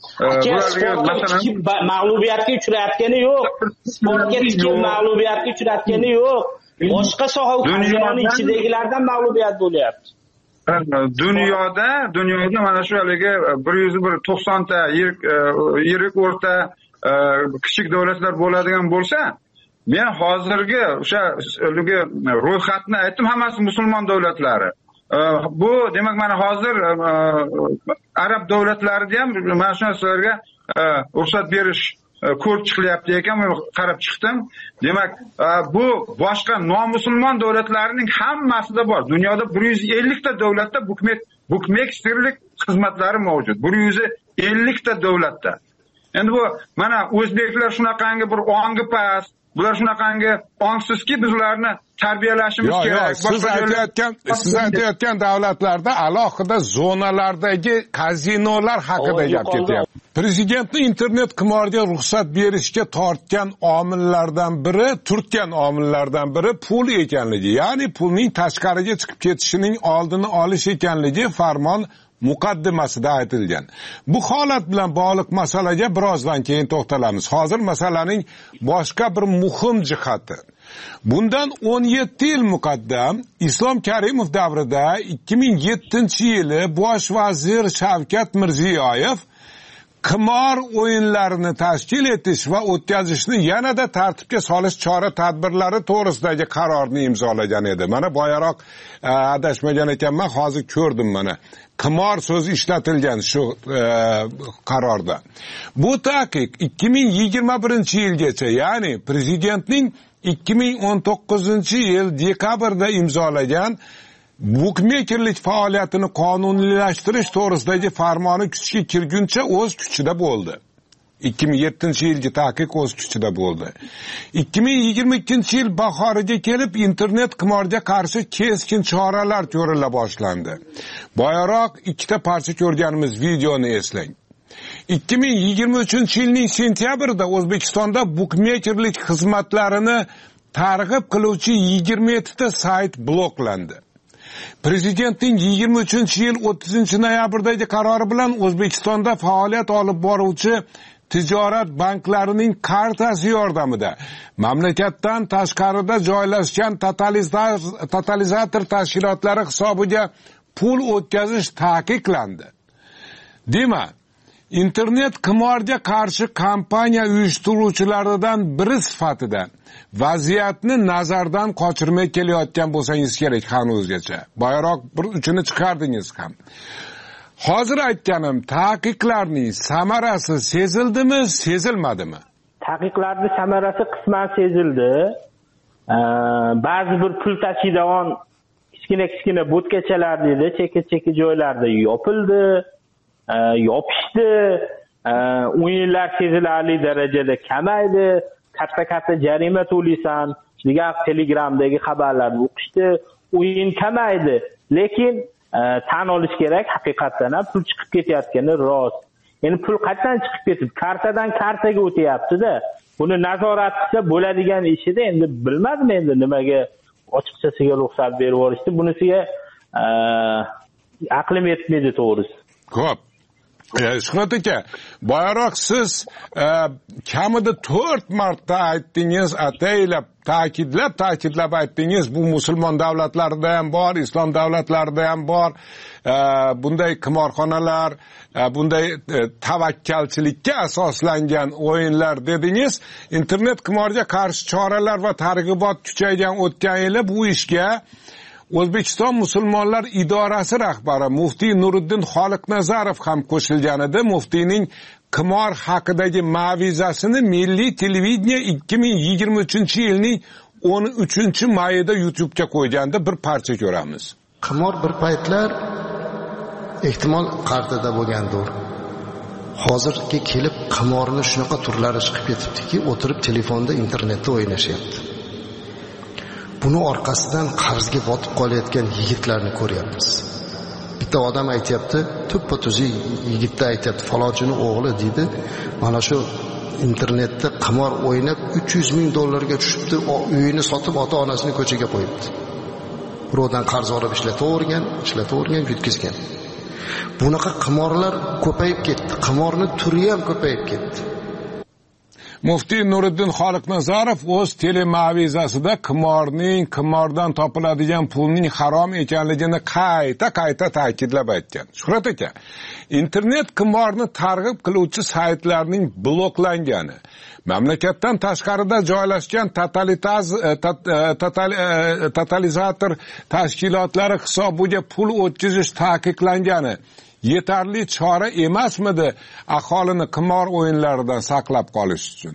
Mag'lubiyatga uchrayotgani yo'q. Sportga tikib mag'lubiyatga uchrayotgani yo'q. Boshqa soha dunyoning ichidagilardan mag'lubiyat bo'lyapti. Dunyoda, dunyoda mana shu haligi bir yuz to'qson ta yirik o'rta kichik davlatlar bo'ladigan bo'lsa, men hozirgi o'sha ro'yxatni aytdim, hammasi musulmon davlatlari. Bu demak mana hozir arab davlatlarida ham mana shu narsalarga ruxsat berish ko'rib chiqilyapti ekan, men qarab chiqdim. Demak, bu boshqa nomusulmon davlatlarning hammasida bor. Dunyoda bir yuz ellik ta davlatda bukmekerlik xizmatlari mavjud. bir yuz ellik ta davlatda. Endi bu mana o'zbeklar shunaqangi bir ongi past, bular shunaqangi ongsizki, biz ularni tarbiyalashimiz kerak. Siz aytayotgan, siz aytayotgan davlatlarda alohida zonalardagi kazinolar haqida gap ketyapti. Prezidentni internet qimoriga ruxsat berishga tortgan omillardan biri, turtgan omillardan biri pul ekanligi, ya'ni pulning tashqariga chiqib ketishining oldini olish ekanligi farmon muqaddimasida aytilgan. Bu holat bilan bog'liq masalaga birozdan keyin to'xtalamiz. Hozir masalaning boshqa bir muhim jihati. Bundan o'n yetti yil muqaddam Islom Karimov davrida ikki ming yettinchi yili bosh vazir Shavkat Mirziyoyev qimor o'yinlarini tashkil etish va o'tkazishni yanada tartibga solish chora-tadbirlari to'g'risidagi qarorni imzolagan edi. Mana boyaroq adashmagan ekanman, hozir ko'rdim mana. Qimor so'zi ishlatilgan shu e, qarorda. Bu taqiq ikki ming yigirma birinchi yilgacha, ya'ni prezidentning ikki ming o'n to'qqizinchi yil dekabrda imzolagan bukmekerlik faoliyatini qonuniylashtirish to'g'risidagi farmoni kuchga kirguncha o'z kuchida bo'ldi. ikki ming yettinchi yilgi taqiq o'z kuchida bo'ldi. ikki ming yigirma ikkinchi yil bahoriga kelib internet qimorga qarshi keskin choralar ko'rila boshlandi. Boyaroq ikkita parcha ko'rganimiz videoni eslang. ikki ming yigirma uchinchi yilning sentyabrida O'zbekistonda bukmekerlik xizmatlarini targ'ib qiluvchi yigirma yetti ta sayt bloklandi. Prezidentning yigirma uchinchi yil o'ttizinchi noyabrdagi qarori bilan O'zbekistonda faoliyat olib boruvchi tijorat banklarining kartasi yordamida mamlakatdan tashqarida joylashgan totalizator tashkilotlari hisobiga pul o'tkazish taqiqlandi. Demak, internet qimorga qarshi kampaniya uyushtiruvchilaridan biri sifatida vaziyatni nazardan qochirmay kelayotgan bo'lsangiz kerak hanuzgacha. Boyaroq bir uchini chiqardingiz ham. Hozir aytganim taqiqlarning samarasi sezildimi, sezilmadimi? Taqiqlarning samarasi qisman sezildi. Ba'zi bir pul tashiydigan kichkina-kichkina bo'tkachalar dedi, chekka-chekka joylarda yopildi, yopishdi. O'yinlar sezilarli darajada kamaydi. Katta-katta jarima to'laysan, degan Telegramdagi xabarlarni o'qishdi, o'yin kamaydi. Lekin tan olish kerak, haqiqatan ham pul chiqib ketayotgani rost. Endi pul qachon chiqib ketib, kartadan kartaga o'tyapti-da. Buni nazorat qilsa bo'ladigan ishida, endi bilmadim endi nimaga ochiqchasiga ruxsat berib yuborishdi. Bunisiga aqlim yetmaydi to'g'risi. Xo'p. Shuhrat aka, boyaroq siz kamida to'rt marta aytdingiz, ataylab, ta'kidlab, ta'kidlab aytdingiz, bu musulmon davlatlarida ham bor, islom davlatlarida ham bor, bunday qimorxonalar, bunday tavakkalchilikka asoslangan o'yinlar dedingiz. Internet qimorga qarshi choralar va targ'ibot kuchaygan o'tgan yili bu ishga O'zbekiston musulmonlar idorasi rahbari muftiy Nuriddin Xoliqnazarov ham qo'shilgan edi. Muftiyning qimor haqidagi ma'vizasini Milliy televideniya ikki ming yigirma uchinchi yilning o'n uchinchi mayida YouTube'ga qo'yganda bir parcha ko'ramiz. Qimor bir paytlar ehtimol qartida bo'lgandir. Hozirga kelib qimorni shunaqa turlari chiqib ketibdiki, o'tirib telefonda internetda o'ynashyapti. Buni orqasidan qarzga botib qolayotgan yigitlarni ko'ryapmiz. Bitta odam aytayapti, tuppa-tuzi yigitda aytayapti, falonchini o'g'li deydi, mana shu internetda qimor o'ynab uch yuz ming dollarga tushibdi, uyini sotib ota-onasini ko'chaga qo'yibdi. Birovdan qarz olib ishlatavergan, ishlatavergan, yutkizgan. Bunaqa qimorlar ko'payib ketdi. Qimorni turi ham ko'payib ketdi. Muftiy Nuriddin Xoliqnazarov o'z telemavizasida qimorning, qimordan topiladigan pulning harom ekanligini qayta-qayta ta'kidlab aytgan. Shuhrat aka, internet qimorni targ'ib qiluvchi saytlarning bloklangani, mamlakatdan tashqarida joylashgan totalizator tashkilotlari hisobiga pul o'tkazish taqiqlangani yetarli chora emasmidi aholini qimor o'yinlaridan saqlab qolish uchun?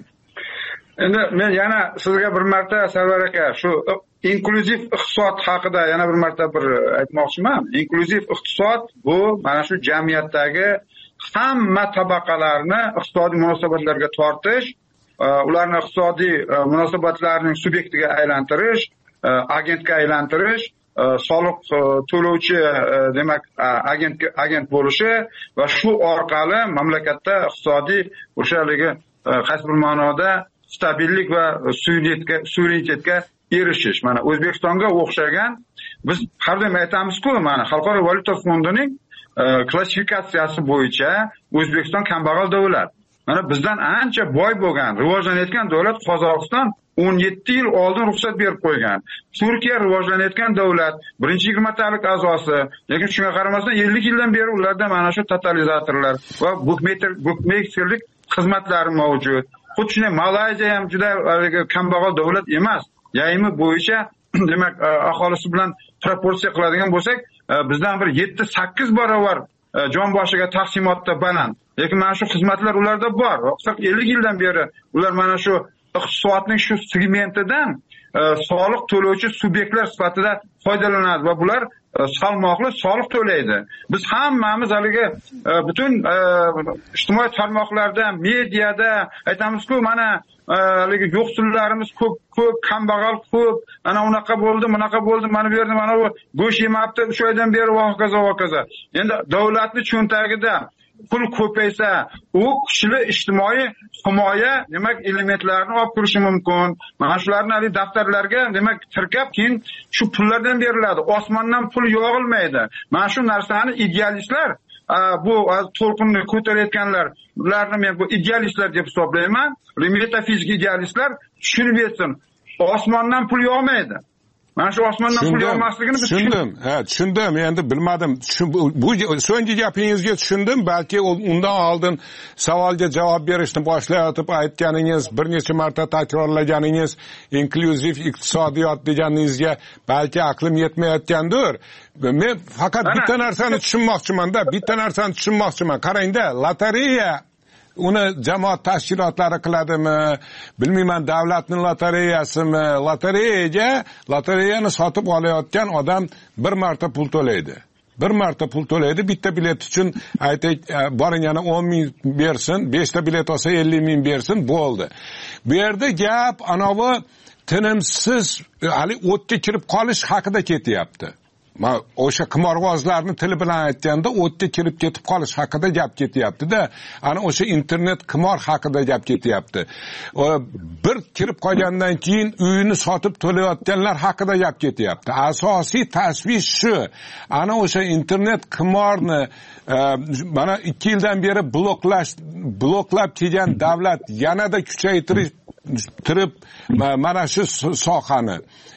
Endi men yana sizga bir marta Sarvar aka shu inklyuziv iqtisod haqida yana bir marta bir aytmoqchiman. Inklyuziv iqtisod bu mana shu jamiyatdagi hamma tabaqalarni iqtisodiy munosabatlarga tortish, ularni iqtisodiy munosabatlarning subyektiga aylantirish, agentga aylantirish, soliq to'lovchi demak agent agent bo'lishi va shu orqali mamlakatda iqtisodiy o'shaligi qaysi bir ma'noda stabillik va suverenitetga suverenitetga erishish. Mana O'zbekistonga o'xshagan biz har doim aytamiz-ku, mana Xalqaro valyuta fondining klassifikatsiyasi bo'yicha O'zbekiston kambag'al davlat. Mana bizdan ancha boy bo'lgan, rivojlanayotgan davlat Qozog'iston o'n yetti yil oldin ruxsat berib qo'ygan. Turkiya rivojlanayotgan davlat, birinchi yigirmatalik a'zosi, lekin shunga qaramasdan ellik yildan beri ularda mana shu totalizatorlar va bukmeykerlik xizmatlari mavjud. Xuddi shunday Malayziya ham juda kambag'al davlat emas. Yayimi bo'yicha demak aholisi bilan proporsiya qiladigan bo'lsak, bizdan bir yetti sakkiz barobar jon boshiga taqsimotda baland. Lekin mana shu xizmatlar ularda bor. qirq ellik yildan beri ular mana shu iqtisodning shu segmentidan soliq to'lovchi subyektlar sifatida foydalanadi va bular salmoqli soliq to'laydi. Biz hammamiz haligi butun ijtimoiy tarmoqlarda, mediada aytamiz-ku, mana haligi yo'qsullarimiz ko'p, ko'p kambag'al ko'p, ana unaqa bo'ldi, bunaqa bo'ldi, mana bu yerda mana bu go'sht yemabdi, uch oydan beri va hokazo va hokazo. Endi davlatning cho'ntagida pul ko'paysa, u kuchli ijtimoiy himoya demak elementlarini olib kirishi mumkin. Mana shularni hali daftarlarga demak tirkab, keyin shu pullardan beriladi. Osmondan pul yog'ilmaydi. Mana shu narsani idealistlar, bu to'lqinni ko'tarayotganlar, ularni men bu idealistlar deb hisoblayman. Metafizik idealistlar tushunib yetsin. Osmondan pul yog'maydi. Mana shu osmondan pul yog'masligini biz tushundim. Ha, tushundim. Endi bilmadim. Bu so'nggi gapingizga tushundim. Balki undan oldin savolga javob berishni boshlayotib aytganingiz, bir necha marta takrorlaganingiz inklyuziv iqtisodiyot deganingizga balki aqlim yetmayotgandir. Men faqat bitta narsani tushunmoqchiman-da, bitta narsani tushunmoqchiman. Qarangda, lotereya uni jamoat tashkilotlari qiladimi, bilmayman, davlatning lotereyasimi? Lotereyaga, lotereyani sotib olayotgan odam bir marta pul to'laydi. Bir marta pul to'laydi, bitta bilet uchun aytaylik, boring yana o'n ming bersin, beshta bilet olsa ellik ming bersin, bo'ldi. Bu yerda gap anovi tinimsiz hali o'tga kirib qolish haqida ketyapti. Ma o'sha qimorbozlarning tili bilan aytganda o'tga kirib ketib qolish haqida gap ketyapti-da. Ana o'sha internet qimor haqida gap ketyapti. Bir kirib qolgandan keyin uyini sotib to'layotganlar haqida gap ketyapti. Asosiy tashvish shu. Ana o'sha internet qimorni mana ikki yildan beri bloklash bloklab kelgan davlat yanada kuchaytirib mana shu sohani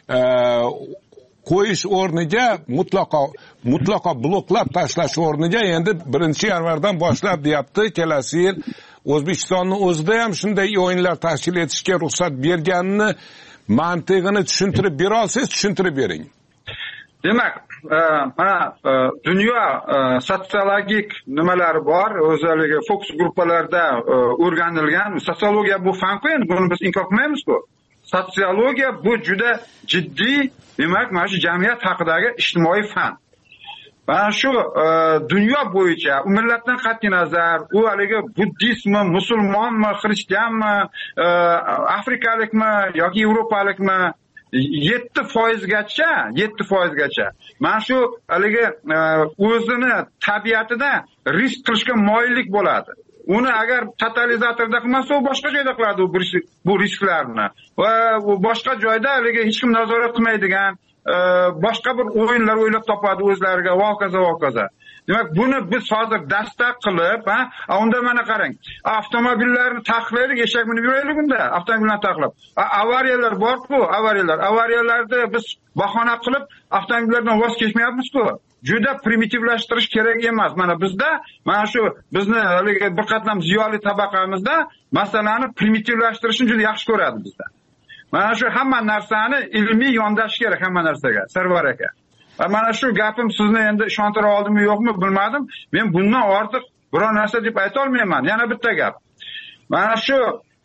qo'yish o'rniga mutlaqo mutlaqo bloklab tashlash o'rniga endi birinchi yanvardan boshlab deyapti, kelasi yil O'zbekistonning o'zida ham shunday o'yinlar tashkil etishga ruxsat berganini mantig'ini tushuntirib bera olsangiz, tushuntirib bering. Demak, mana dunyo sotsiologik nimalari bor, o'zlariga fokus gruppalarda o'rganilgan. Sotsiologiya bu fan-ku, endi buni biz inkor qilmaymiz-ku. Sotsiologiya bu juda jiddiy, demak, mana shu jamiyat haqidagi ijtimoiy fan. Mana shu dunyo bo'yicha u millatdan qat'iy nazar, u haligi buddizmmi, musulmonmi, xristianmi, afrikalikmi yoki yevropalikmi, yetti foizgacha, yetti foizgacha mana shu haligi o'zini tabiatida risk qilishga moyillik bo'ladi. Uni agar totalizatorda qilmasa, u boshqa joyda qiladi bu risklarni. Va boshqa joyda haligi hech kim nazorat qilmaydigan boshqa bir o'yinlar o'ylab topadi o'zlariga, va hokazo va hokazo. Demak, buni biz hozir dastak qilib, ha, unda mana qarang. Avtomobillarni taqiqlaylik, eshak minib yuraylik unda, avtomobillarni taqiqlab. Avariyalar bor-ku, avariyalar. Avariyalarni biz bahona qilib avtomobillardan voz kechmayapmiz-ku. Juda primitivlashtirish kerak emas. Mana bizda, mana shu bizni haligi bir qatlam ziyoli tabaqamizda masalani primitivlashtirishni juda yaxshi ko'radi bizda. Mana shu hamma narsani ilmiy yondash kerak hamma narsaga, Sarvar aka. mana shu gapim sizni endi ishontira oldimmi yo'qmi bilmadim. Men bundan ortiq biror narsa deb ayta olmayman. Yana bitta gap. Mana shu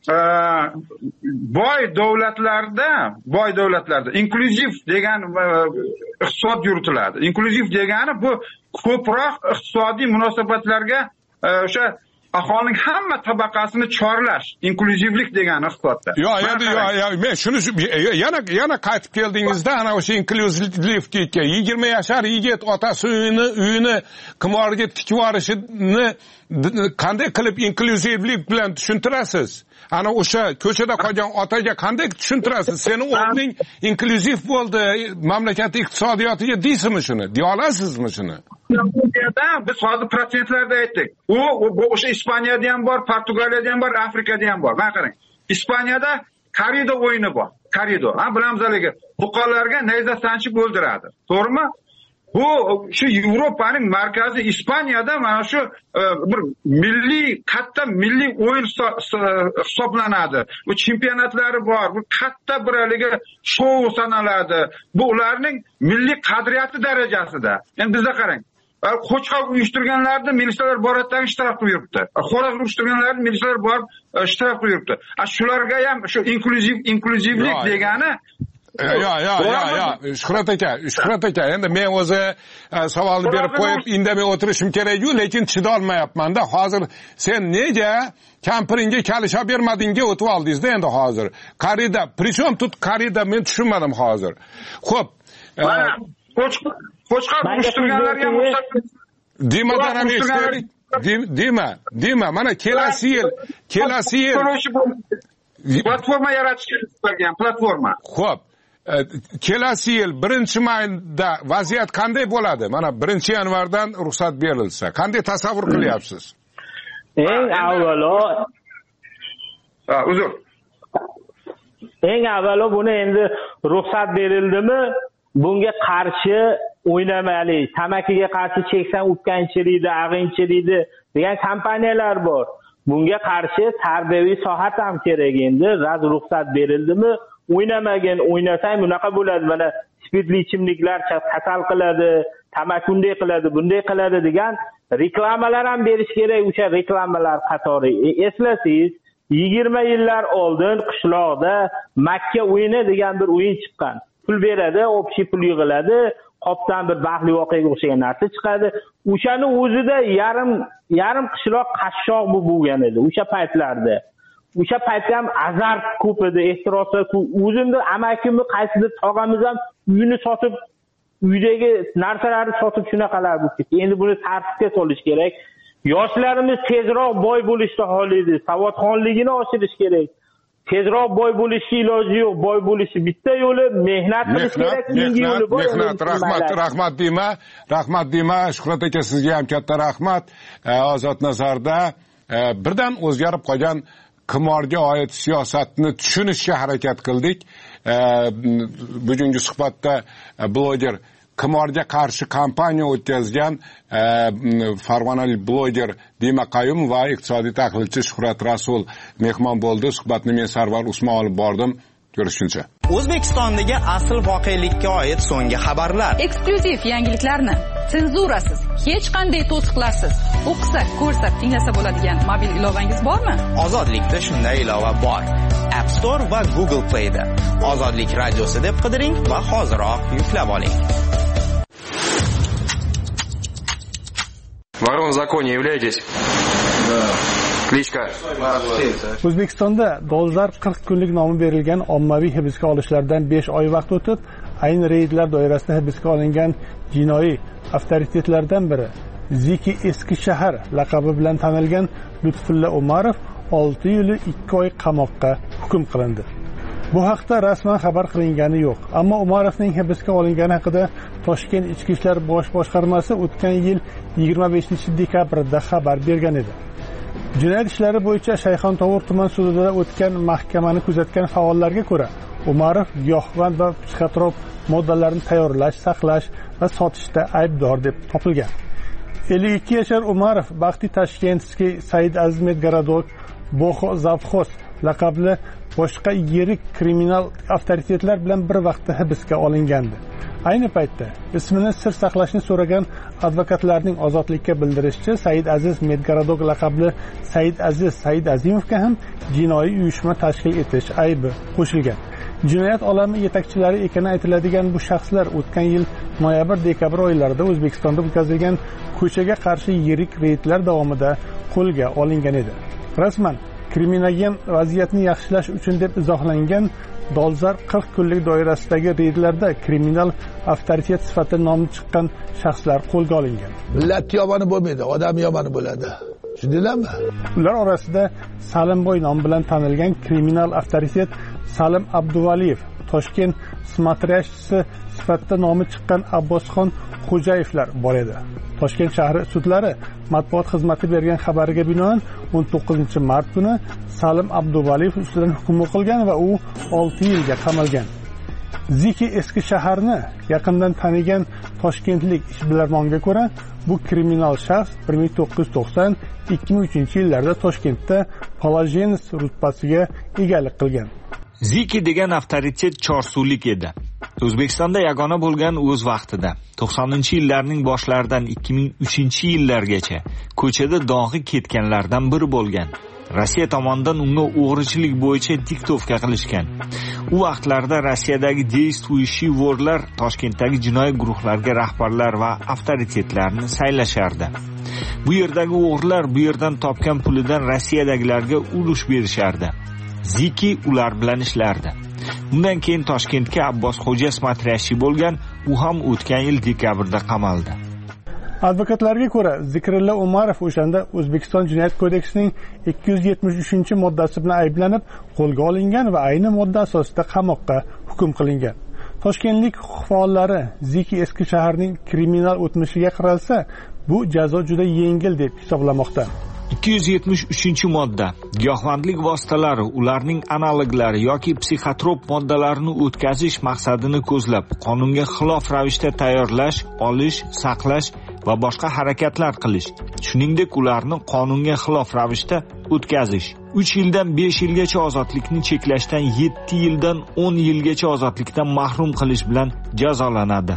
boy davlatlarda, boy davlatlarda inklyuziv degan iqtisod yuritiladi. Inklyuziv degani bu ko'proq iqtisodiy munosabatlarga o'sha aholining hamma tabaqasini chorlash, inklyuzivlik degani iqtisodda. Yo'q, endi yo'q, men shuni yana yana qaytib keldingizda ana o'sha inklyuzivlikka yigirma yashar yigit otasi uyini uyini qimorga tikib yuborishini qanday qilib inklyuzivlik bilan tushuntirasiz? Ana o'sha ko'chada qolgan otaga qanday tushuntirasiz? Sening o'g'ling inklyuziv bo'ldi, mamlakat iqtisodiyotiga deysizmi shuni? Deya olasizmi shuni? Biz hozir protsentlarda aytdik. U o'sha Ispaniyada ham bor, Portugaliyada ham bor, Afrikada ham bor. Mana qarang. Ispaniyada korrido o'yini bor. Korrido. Ha, bilamiz haligi buqalarga nayza sanchib o'ldiradi. To'g'rimi? Bu shu Yevropaning markazi Ispaniyada mana shu bir milliy katta milliy o'yin hisoblanadi. Bu chempionatlari bor. Bu katta bir haligi shou sanaladi. Bu ularning milliy qadriyati darajasida. Endi bizda qarang. Qo'chqor uyushtirganlarni militsiyalar boratdan ishtirok qilib yuribdi. Xo'roz uyushtirganlarni militsiyalar borib ishtirok qilib yuribdi. Shularga ham shu inklyuziv inkluzivlik degani Yo, yo, yo, yo, Shuhrat aka, Shuhrat aka, endi men o'zi savolni berib qo'yib indamay o'tirishim kerak-ku, lekin chida olmayapman-da. Hozir sen nega kampiringga kalisha bermadingga o'tib oldingiz-da endi hozir. Qarida, prичем тут qarida men tushunmadim hozir. Xo'p, mana qo'chqor qo'chqor uyushtirganlarga ruxsat Dimadan ham eshitdik. Dima, Dima, mana kelasi yil, kelasi yil platforma yaratishga bo'lgan platforma. Xo'p, kelasi yil birinchi mayda vaziyat qanday bo'ladi? Mana birinchi yanvardan ruxsat berilsa, qanday tasavvur qilyapsiz? Eng avvalo ha, uzr. Eng avvalo buni endi ruxsat berildimi, bunga qarshi o'ynamaylik. Tamakiga qarshi cheksan o'tganchilikda, ag'inchilikda degan kompaniyalar bor. Bunga qarshi tarbiyaviy sohat ham kerak endi. Raz ruxsat berildimi, o'ynamagin, o'ynasang bunaqa bo'ladi. Mana spirtli ichimliklar kasal qiladi, tamaki bunday qiladi, bunday qiladi degan reklamalar ham berish kerak. O'sha reklamalar qatori eslasangiz, yigirma yillar oldin qishloqda Makka o'yini degan bir o'yin chiqqan. Pul beradi, общий pul yig'iladi, qopdan bir baxtli voqeaga o'xshagan narsa chiqadi. O'shani o'zida yarim yarim qishloq qashshoq bo'lgan edi o'sha paytlarda. O'sha paytda ham azart ko'p edi, ehtiroslar ko'p. O'zimni amakimni qaysidir tog'amiz ham uyini sotib, uydagi narsalarni sotib shunaqalar bo'lib ketdi. Endi buni tartibga solish kerak. Yoshlarimiz tezroq boy bo'lishni xohlaydi, savodxonligini oshirish kerak. Tezroq boy bo'lishga iloji yo'q. Boy bo'lishi bitta yo'li mehnat qilish kerak, keyingi yo'li bor. Mehnat, rahmat, rahmat Dima, rahmat Dima, Shuhrat aka sizga ham katta rahmat. Ozod nazarda birdan o'zgarib qolgan qimorga oid siyosatni tushunishga harakat qildik. Bugungi suhbatda bloger qimorga qarshi kampaniya o'tkazgan farg'onalik bloger Dima Qayum va iqtisodiy tahlilchi Shuhrat Rasul mehmon bo'ldi. Suhbatni men Sarvar Usmon olib bordim. Ko'rishguncha. O'zbekistondagi asl voqelikka oid so'nggi xabarlar. Eksklyuziv yangiliklarni senzurasiz, hech qanday to'siqlarsiz o'qisa, ko'rsa, tinglasa bo'ladigan mobil ilovangiz bormi? Ozodlikda shunday ilova bor. App Store va Google Play da. Ozodlik radiosi deb qidiring va hoziroq yuklab oling. Ворон в законе являетесь? Да. Кличка? O'zbekistonda dolzarb qirq kunlik nomi berilgan ommaviy hibsga olishlardan besh oy vaqt o'tib, ayni reydlar doirasida hibsga olingan jinoiy avtoritetlardan biri Ziki eski shahar laqabi bilan tanilgan Lutfulla Umarov olti yil ikki oy qamoqqa hukm qilindi. Bu haqda rasman xabar qilingani yo'q, ammo Umarovning hibsga olingani haqida Toshkent Ichki ishlar bosh boshqarmasi o'tgan yil yigirma beshinchi dekabrda xabar bergan edi. Jinoyat ishlari bo'yicha Shayxontohur tuman sudida o'tgan mahkamani kuzatgan faollarga ko'ra, Umarov giyohvand va psixotrop moddalarni tayyorlash, saqlash va sotishda aybdor deb topilgan. ellik ikki yashar Umarov Baxti Tashkentskiy Said Azmet Garadok Boxo Zavxoz laqabli boshqa yirik kriminal avtoritetlar bilan bir vaqtda hibsga olingandi. Ayni paytda ismini sir saqlashni so'ragan advokatlarning ozodlikka bildirishicha, Said Aziz Medgaradok laqabli Said Aziz Said Azimovga ham jinoiy uyushma tashkil etish aybi qo'shilgan. Jinoyat olami yetakchilari ekani aytiladigan bu shaxslar o'tgan yil noyabr-dekabr oylarida O'zbekistonda o'tkazilgan ko'chaga qarshi yirik reydlar davomida qo'lga olingan edi. Rasman kriminogen vaziyatni yaxshilash uchun deb izohlangan dolzarb qirq kunlik doirasidagi reydlarda kriminal avtoritet sifatida nomi chiqqan shaxslar qo'lga olingan. Millat yomoni bo'lmaydi, odam yomoni bo'ladi. Tushundinglarmi? Ular orasida Salimboy nomi bilan tanilgan kriminal avtoritet Salim Abduvaliyev, Toshkent smatrashchisi sifatida nomi chiqqan Abbosxon Xo'jayevlar bor edi. Toshkent shahri sudlari matbuot xizmati bergan xabariga binoan o'n to'qqizinchi mart kuni Salim Abduvaliyev ustidan hukm o'qilgan va u olti yilga qamalgan. Ziki eski shaharni yaqindan tanigan toshkentlik ishbilarmonga ko'ra, bu kriminal shaxs bir ming to'qqiz yuz to'qson ikki ming uchinchi yillarda Toshkentda Palajenis rutbasiga egalik qilgan. Ziki degan avtoritet chorsulik edi. O'zbekistonda yagona bo'lgan o'z vaqtida to'qsoninchi yillarning boshlaridan ikki ming uchinchi yillargacha ko'chada dog'i ketganlardan biri bo'lgan. Rossiya tomonidan unga o'g'richilik bo'yicha diktovka qilishgan. U vaqtlarda Rossiyadagi действующий vorlar Toshkentdagi jinoiy guruhlarga rahbarlar va avtoritetlarni saylashardi. Bu yerdagi o'g'rilar bu yerdan topgan pulidan Rossiyadagilarga ulush berishardi. Ziki ular bilan ishlardi. Undan keyin Toshkentga Abbos Xo'ja smatrashchi bo'lgan, u ham o'tgan yil dekabrda qamaldi. Advokatlarga ko'ra, Zikrilla Umarov o'shanda O'zbekiston Jinoyat kodeksining ikki yuz yetmish uchinchi moddasi bilan ayblanib qo'lga olingan va ayni modda asosida qamoqqa hukm qilingan. Toshkentlik huquq faollari Ziki eski shaharning kriminal o'tmishiga qaralsa, bu jazo juda yengil deb hisoblamoqda. ikki yuz yetmish uchinchi modda giyohvandlik vositalari, ularning analoglari yoki psixotrop moddalarini o'tkazish maqsadini ko'zlab, qonunga xilof ravishda tayyorlash, olish, saqlash va boshqa harakatlar qilish, shuningdek ularni qonunga xilof ravishda o'tkazish. uch yildan besh yilgacha ozodlikni cheklashdan yetti yildan o'n yilgacha ozodlikdan mahrum qilish bilan jazolanadi.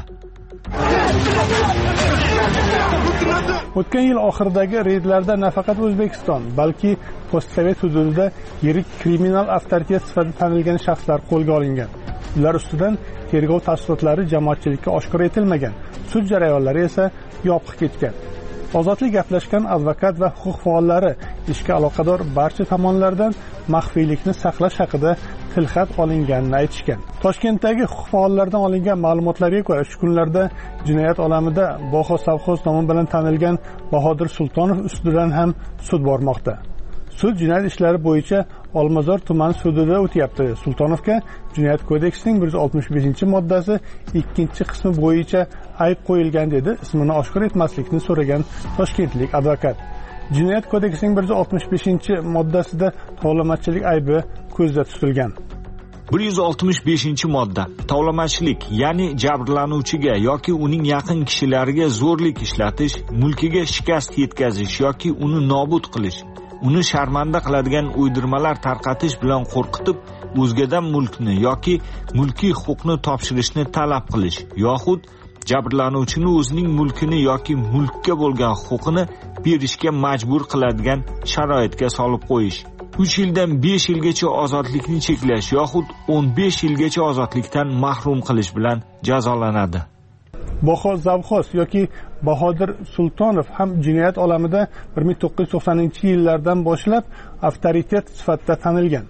O'tgan yil oxiridagi reydlarda nafaqat O'zbekiston, balki postsovet hududida yirik kriminal avtoritet sifatida tanilgan shaxslar qo'lga olingan. Ular ustidan tergov tafsilotlari jamoatchilikka oshkor etilmagan, sud jarayonlari esa yopiq ketgan. Ozodlik gaplashgan advokat va huquq faollari ishga aloqador barcha tomonlardan maxfiylikni saqlash haqida tilxat olinganini aytishgan. Toshkentdagi huquq faollaridan olingan ma'lumotlarga ko'ra, shu kunlarda jinoyat olamida Boho Savxoz nomi bilan tanilgan Bahodir Sultonov ustidan ham sud bormoqda. Sud jinoyat ishlari bo'yicha Olmazor tumani sudida o'tyapti. Sultonovga Jinoyat kodeksining bir yuz oltmish beshinchi moddasi ikkinchi qismi bo'yicha ayb qo'yilgan dedi, ismini oshkor etmaslikni so'ragan toshkentlik advokat. Jinoyat kodeksining bir yuz oltmish beshinchi moddasida tovlamachilik aybi ko'zda tutilgan. bir yuz oltmish beshinchi modda tovlamachilik, ya'ni jabrlanuvchiga yoki uning yaqin kishilariga zo'rlik ishlatish, mulkiga shikast yetkazish yoki uni nobud qilish, uni sharmanda qiladigan uydirmalar tarqatish bilan qo'rqitib, o'zgadan mulkni yoki mulkiy huquqni topshirishni talab qilish, yoxud jabrlanuvchini o'zining mulkini yoki mulkka bo'lgan huquqini berishga majbur qiladigan sharoitga solib qo'yish. uch yildan besh yilgacha ozodlikni cheklash yoxud o'n besh yilgacha ozodlikdan mahrum qilish bilan jazolanadi. Boho Zavxoz yoki Bahodir Sultonov ham jinoyat olamida bir ming to'qqiz yuz to'qsoninchi yillardan boshlab avtoritet sifatida tanilgan.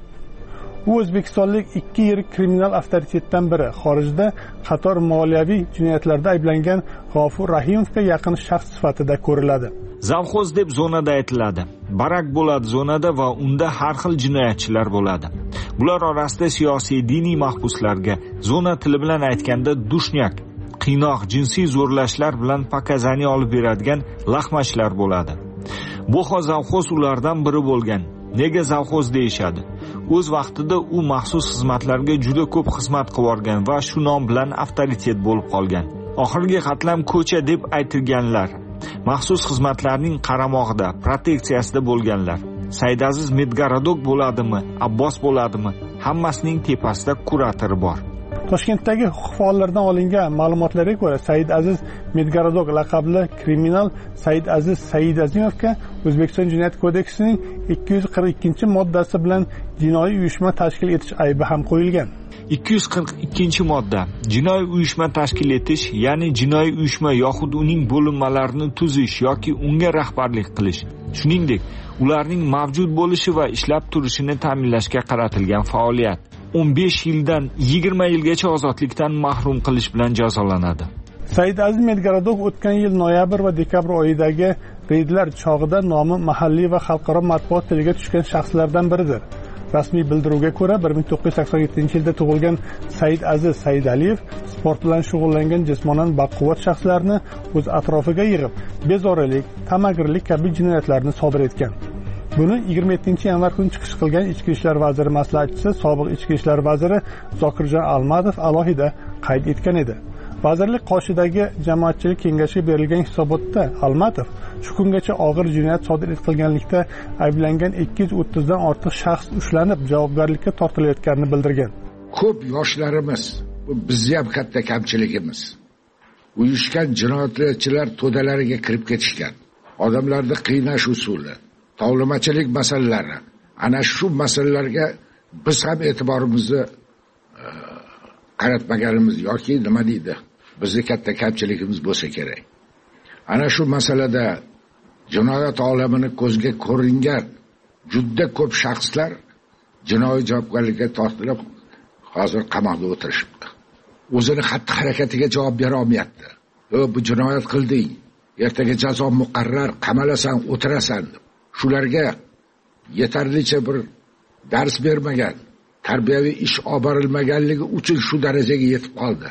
U o'zbekistonlik ikki yirik kriminal avtoritetdan biri. Xorijda qator moliyaviy jinoyatlarda ayblangan G'ofur Rahimovga yaqin shaxs sifatida ko'riladi. Zavxoz deb zonada aytiladi. Barak bo'ladi zonada va unda har xil jinoyatchilar bo'ladi. Bular orasida siyosiy, diniy mahbuslarga, zona tili bilan aytganda dushnak, qiynoq, jinsiy zo'rlashlar bilan pakazani olib beradigan lahmashlar bo'ladi. Boho Zavxoz ulardan biri bo'lgan. Nega Zavxoz deyishadi? O'z vaqtida u maxsus xizmatlarga juda ko'p xizmat qilib o'rgan va shu nom bilan avtoritet bo'lib qolgan. Oxirgi qatlam ko'cha deb aytilganlar, maxsus xizmatlarning qaramog'ida, proteksiyasida bo'lganlar. Saidaziz Medgaradok bo'ladimi, Abbos bo'ladimi? hammasining tepasida kuratori bor. Toshkentdagi huquq faollaridan olingan ma'lumotlarga ko'ra, Said Aziz Medgarodok laqabli kriminal Said Aziz Saidazimovga O'zbekiston Jinoyat kodeksining ikki yuz qirq ikkinchi moddasi bilan jinoiy uyushma tashkil etish aybi ham qo'yilgan. ikki yuz qirq ikkinchi modda jinoiy uyushma tashkil etish, ya'ni jinoiy uyushma yoxud uning bo'linmalarini tuzish yoki unga rahbarlik qilish, shuningdek, ularning mavjud bo'lishi va ishlab turishini ta'minlashga qaratilgan faoliyat. o'n besh yildan yigirma yilgacha ozodlikdan mahrum qilish bilan jazolanadi. Said Aziz Medgarodok o'tgan yil noyabr va dekabr oyidagi reydlar chog'ida nomi mahalliy va xalqaro matbuot tiliga tushgan shaxslardan biridir. Rasmiy bildiruvga ko'ra, bir ming to'qqiz yuz sakson yettinchi yilda tug'ilgan Said Aziz Saidaliyev sport bilan shug'ullangan jismonan baquvvat shaxslarni o'z atrofiga yig'ib, bezorilik, tamagirlik kabi jinoyatlarni sodir etgan. Buni yigirma yettinchi yanvar kuni chiqish qilgan Ichki ishlar vaziri maslahatchisi, sobiq Ichki ishlar vaziri Zokirjon Almatov alohida qayd etgan edi. Vazirlik qoshidagi jamoatchilik kengashiga berilgan hisobotda Almatov shu kungacha og'ir jinoyat sodir etganlikda ayblangan ikki yuz o'ttiz dan ortiq shaxs ushlanib, javobgarlikka tortilayotganini bildirgan. Ko'p yoshlarimiz, bu bizning ham katta kamchiligimiz. Uyushgan jinoyatchilar to'dalariga kirib ketishgan. Odamlarni qiynash usuli, tovlamachilik masalalari, ana shu masalalarga biz ham e'tiborimizni e, qaratmaganimiz yoki nima deydi, bizning katta kamchiligimiz bo'lsa kerak. Ana shu masalada jinoyat olamini ko'zga ko'ringan juda ko'p shaxslar jinoiy javobgarlikka tortilib, hozir qamoqda o'tirishibdi. O'zini xatti-harakatiga javob bera olmayapti. "O, bu jinoyat qilding, ertaga jazo muqarrar, qamalasan, o'tirasan." Shularga yetarlicha bir dars bermagan, tarbiyaviy ish olib borilmaganligi uchun shu darajaga yetib qoldi.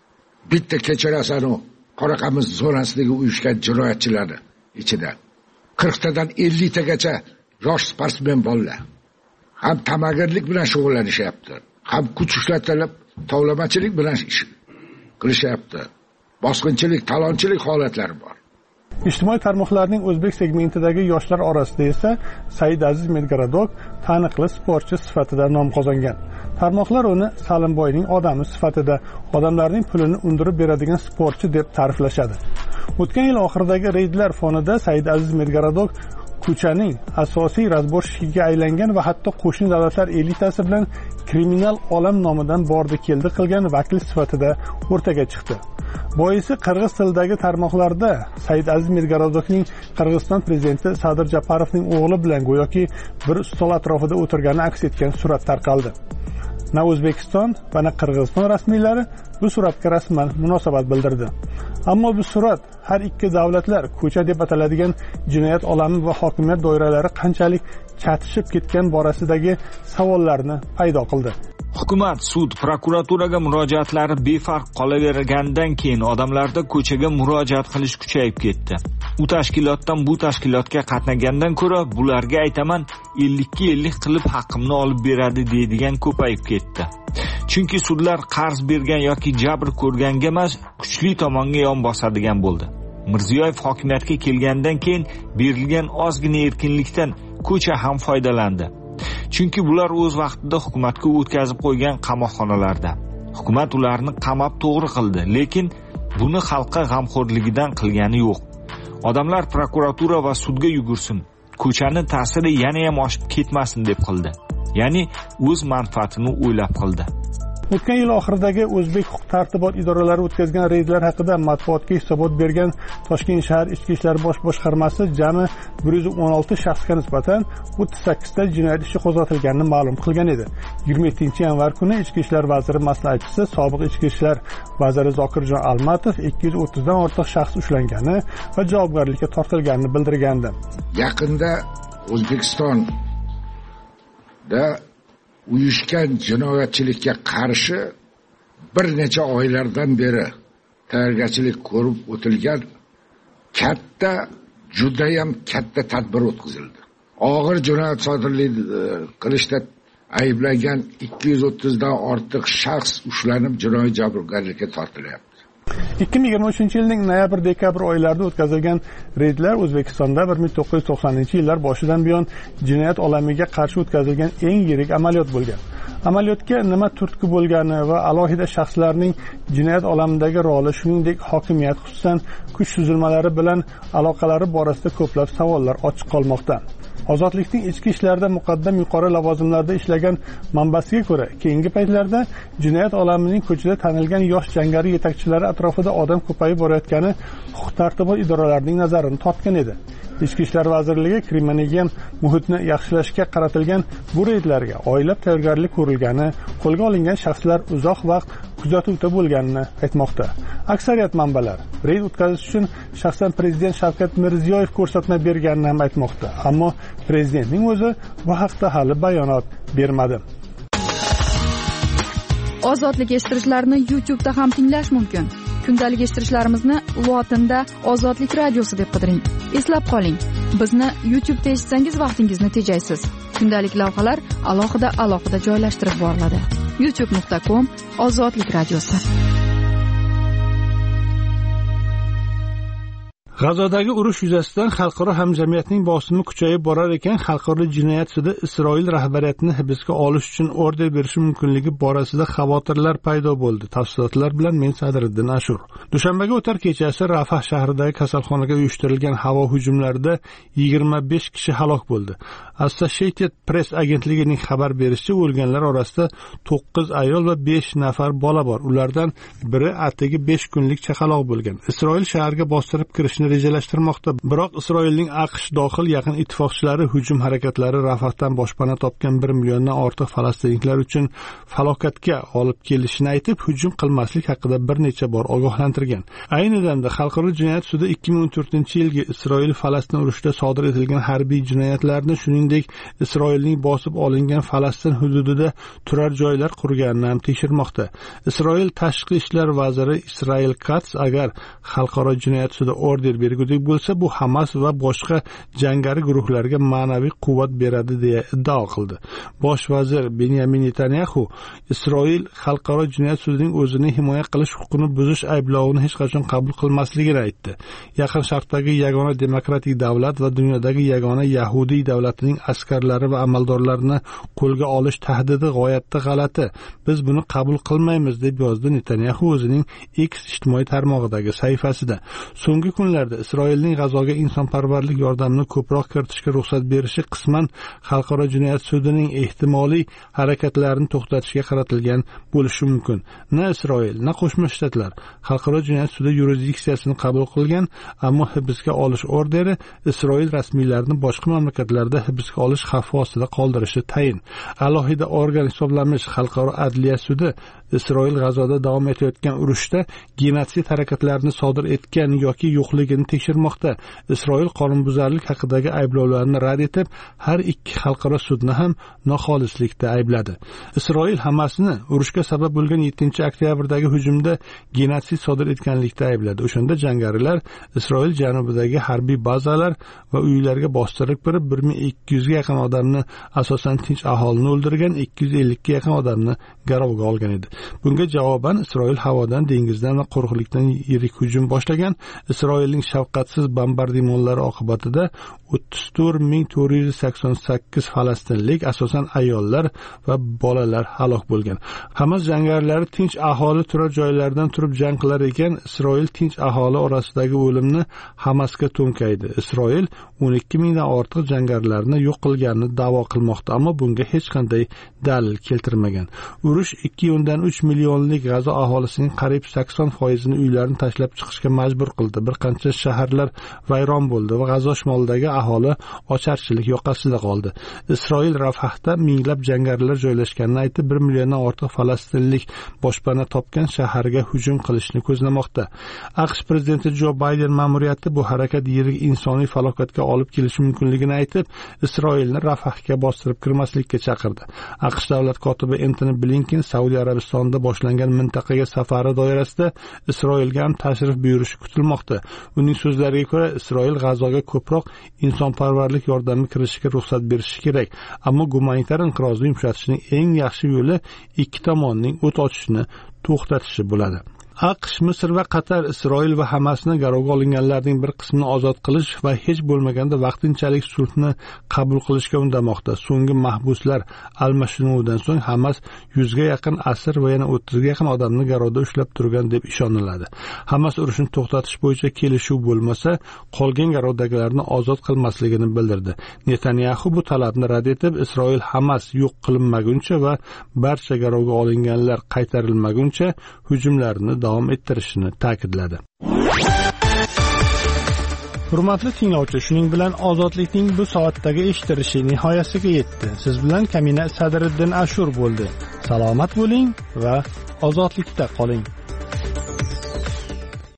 Bitta kechirasan u Qoraqamiz zonasidagi uyushgan jinoyatchilarni ichida qirq tadan ellik tagacha yosh sportsmen bolalar ham tamagirlik bilan shug'ullanishyapti, ham kuch ishlatilib tovlamachilik bilan ish qilishyapti. Bosqinchilik, talonchilik holatlari bor. Ijtimoiy tarmoqlarning o'zbek segmentidagi yoshlar orasida esa Said Aziz Medgarodok taniqli sportchi sifatida nom qozongan. Tarmoqlar uni Salimboyning odami sifatida odamlarning pulini undirib beradigan sportchi deb ta'riflashadi. O'tgan yil oxiridagi reydlar fonida Said Aziz Medgarodok ko'chaning asosiy razboshchiga aylangan va hatto qo'shni davlatlar elitasi bilan kriminal olam nomidan bordi keldi qilgan vakil sifatida o'rtaga chiqdi. Boisi qirg'iz tilidagi tarmoqlarda Said Aziz Medgarodokning Qirg'iziston prezidenti Sadir Japarovning o'g'li bilan go'yoki bir stol atrofida o'tirgani aks etgan surat tarqaldi. Na O'zbekiston va na Qirg'iziston rasmiylari bu suratga rasman munosabat bildirdi. Ammo bu surat har ikki davlatlar ko'cha deb ataladigan jinoyat olami va hokimiyat doiralari qanchalik chatishib ketgan borasidagi savollarni paydo qildi. Hukumat, sud, prokuraturaga murojaatlari befarq qolavergandan keyin odamlarda ko'chaga murojaat qilish kuchayib ketdi. U tashkilotdan bu tashkilotga qatnagandan ko'ra, bularga aytaman ellikka ellik qilib haqqimni olib beradi deydigan ko'payib ketdi. Chunki sudlar qarz bergan yoki jabr ko'rganga emas, kuchli tomonga yon bosadigan bo'ldi. Mirziyoyev hokimiyatga kelgandan keyin berilgan ozgina erkinlikdan ko'cha ham foydalandi. Chunki bular o'z vaqtida hukumatga o'tkazib qo'ygan qamoqxonalarda. Hukumat ularni qamab to'g'ri qildi, lekin buni xalqqa g'amxo'rligidan qilgani yo'q. Odamlar prokuratura va sudga yugursin, ko'chani ta'siri yana ham oshib ketmasin deb qildi. Ya'ni o'z manfaatini o'ylab qildi. O'tgan yil oxiridagi o'zbek huquq tartibot idoralari o'tkazgan reydlar haqida matbuotga hisobot bergan Toshkent shahar Ichki ishlar bosh boshqarmasi jami bir yuz o'n olti shaxsga nisbatan o'ttiz sakkiz ta jinoyat ishi qo'zg'atilganini ma'lum qilgan edi. yigirma yettinchi yanvar kuni Ichki ishlar vaziri maslahatchisi, sobiq Ichki ishlar vaziri Zokirjon Almatov ikki yuz o'ttiz dan ortiq shaxs ushlangani va javobgarlikka tortilganini bildirgandi. Yaqinda O'zbekistonda uyushgan jinoyatchilikka qarshi bir necha oylardan beri tayyorgarchilik ko'rib o'tilgan katta, juda ham katta tadbir o'tkazildi. Og'ir jinoyat sodir qilishda ayblangan ikki yuz o'ttiz dan ortiq shaxs ushlanib jinoiy javobgarlikka tortilyapti. ikki ming yigirma uchinchi yilning noyabr-dekabr oylarida o'tkazilgan reydlar O'zbekistonda bir ming to'qqiz yuz to'qsoninchi yillar boshidan buyon jinoyat olamiga qarshi o'tkazilgan eng yirik amaliyot bo'lgan. amaliyotga nima turtki bo'lgani va alohida shaxslarning jinoyat olamidagi roli, shuningdek hokimiyat, xususan kuch tuzilmalari bilan aloqalari borasida ko'plab savollar ochiq qolmoqda. Ozodlikning ichki ishlarida muqaddam yuqori lavozimlarda ishlagan manbasiga ko'ra, keyingi paytlarda jinoyat olamining ko'chada tanilgan yosh jangari yetakchilari atrofida odam ko'payib borayotgani huquq-tartibot idoralarining nazarini tortgan edi. Ichki ishlar vazirligi kriminogen muhitni yaxshilashga qaratilgan bu reydlarga oylab tayyorgarlik ko'rilgani, qo'lga olingan shaxslar uzoq vaqt kuzatuvda bo'lganini aytmoqda. Aksariyat manbalar reyd o'tkazish uchun shaxsan prezident Shavkat Mirziyoyev ko'rsatma berganini ham aytmoqda. Ammo prezidentning o'zi bu haqda hali bayonot bermadi. Ozodlik eshittirichlarini YouTube'da ham tinglash mumkin. Kundalik eshittirishlarimizni lotinda Ozodlik radiosi deb qidiring. Eslab qoling, bizni YouTube'da eshitsangiz vaqtingizni tejaysiz. Kundalik lavhalar alohida alohida joylashtirib boriladi. youtube nuqta com Ozodlik radiosi. G'azodagi urush yuzasidan xalqaro hamjamiyatning bosimi kuchayib borar ekan, xalqaro jinoyat sudi Isroil rahbariyatini hibsga olish uchun order berishi mumkinligi borasida xavotirlar paydo bo'ldi. Tafsilotlar bilan men Sadriddin Ashur. Dushanbaga o'tar kechasi Rafah shahridagi kasalxonaga uyushtirilgan havo hujumlarida yigirma besh kishi halok bo'ldi. Associated Press agentligining xabar berishicha, o'lganlar orasida to'qqiz ayol va besh nafar bola bor. Ulardan biri atigi besh kunlik chaqaloq bo'lgan. Isroil shaharga bostirib kirishni rejalashtirmoqda. Biroq Isroilning AQSh dohil yaqin ittifoqchilari hujum harakatlari Rafahdan boshpana topgan bir milliondan ortiq falastinliklar uchun falokatga olib kelishini aytib, hujum qilmaslik haqida bir necha bor ogohlantirgan. Ayni damda Xalqaro jinoyat sudi ikki ming o'n to'rtinchi yilgi Isroil-Falastin urushida sodir etilgan harbiy jinoyatlarni, shuningdek Isroilning bosib olingan Falastin hududida turar joylar qurganini ham tekshirmoqda. Isroil tashqi ishlar vaziri Israel Katz agar Xalqaro jinoyat sudi order bergudek bo'lsa, bu Hamas va boshqa jangari guruhlarga ma'naviy quvvat beradi deya iddao qildi. Bosh vazir Benyamin Netanyahu Isroil xalqaro jinoyat sudining o'zini himoya qilish huquqini buzish ayblovini hech qachon qabul qilmasligini aytdi. Yaqin Sharqdagi yagona demokratik davlat va dunyodagi yagona yahudiy davlatining askarlari va amaldorlarini qo'lga olish tahdidi g'oyatda g'alati. Biz buni qabul qilmaymiz deb yozdi Netanyahu o'zining X ijtimoiy tarmog'idagi sahifasida. So'nggi kunlarda Isroilning G'azoga insonparvarlik yordamini ko'proq kiritishga ruxsat berishi qisman xalqaro jinoyat sudining ehtimoliy harakatlarini to'xtatishga qaratilgan bo'lishi mumkin. Na Isroil, na Qo'shma Shtatlar xalqaro jinoyat sudi yurisdiksiyasini qabul qilgan, ammo hibsga olish orderi Isroil rasmiylarini boshqa mamlakatlarda hibsga olish xavfi ostida qoldirishi tayin. Alohida organ hisoblanmish xalqaro adliya sudi Isroil G'azoda davom etayotgan urushda genotsid harakatlarini sodir etgan yoki yo'qligini tekshirmoqda. Isroil qonunbuzarlik haqidagi ayblovlarni rad etib, har ikki xalqaro sudni ham noxolislikda aybladi. Isroil Hamasni urushga sabab bo'lgan yettinchi oktyabrdagi hujumda genotsid sodir etganlikda aybladi. O'shanda jangarilar Isroil janubidagi harbiy bazalar va uylarga bostirib kirib bir ming ikki yuzga yaqin odamni, asosan tinch aholini o'ldirgan, ikki yuz ellikka yaqin odamni garovga olgan edi. Bunga javoban Isroil havodan, dengizdan va quruqlikdan yirik hujum boshlagan. Isroilning shafqatsiz bombardimonlari oqibatida o'ttiz to'rt ming to'rt yuz sakson sakkiz falastinlik, asosan ayollar va bolalar halok bo'lgan. Hamas jangarilari tinch aholi turar joylaridan turib jang qilar ekan, Isroil tinch aholi orasidagi o'limni Hamasga to'nkaydi. Isroil o'n ikki mingdan ortiq jangarilarni yo'q qilganini da'vo qilmoqda, ammo bunga hech qanday dalil keltirmagan. Urush ikki o'ndan uch millionlik G'azo aholisining qariyb sakson foizini uylarini tashlab chiqishga majbur qildi. Bir qancha shaharlar vayron bo'ldi va G'azo shimolidagi aholi ocharchilik yoqasida qoldi. Isroil Rafahda minglab jangarilar joylashganini aytib, bir milliondan ortiq falastinlik boshpana topgan shaharga hujum qilishni ko'zlamoqda. AQSh prezidenti Jo Bayden ma'muriyati bu harakat yirik insoniy falokatga olib kelishi mumkinligini aytib, Isroilni Rafahga bostirib kirmaslikka chaqirdi. AQSh davlat kotibi Antony Blinken Saudiya Arabistonida boshlangan mintaqaga safari doirasida Isroilga ham tashrif buyurishi kutilmoqda. Uning so'zlariga ko'ra, Isroil G'azoga ko'proq insonparvarlik yordami kirishiga ruxsat berishi kerak, ammo gumanitar inqirozni yumshatishning eng yaxshi yo'li ikki tomonning o't ochishni to'xtatishi bo'ladi. aqsh, misr va qatar isroil va hamasni garovga olinganlarning bir qismini ozod qilish va hech bo'lmaganda vaqtinchalik sulhni qabul qilishga undamoqda. So'nggi mahbuslar almashinuvidan so'ng hamas yuzga yaqin asir va yana o'ttizga yaqin odamni garovda ushlab turgan deb ishoniladi. Hamas urushni to'xtatish bo'yicha kelishuv bo'lmasa qolgan garovdagilarni ozod qilmasligini bildirdi. Netanyahu bu talabni rad etib, Isroil Hamas yo'q qilinmaguncha va barcha garovga olinganlar qaytarilmaguncha hujumlarini davom ettirishini ta'kidladi. Hurmatli tinglovchi, shuning bilan ozodlikning bu soatdagi eshittirishi nihoyasiga yetdi. Siz bilan Kamina Sadriddin Ashur bo'ldi. Salomat bo'ling va ozodlikda qoling.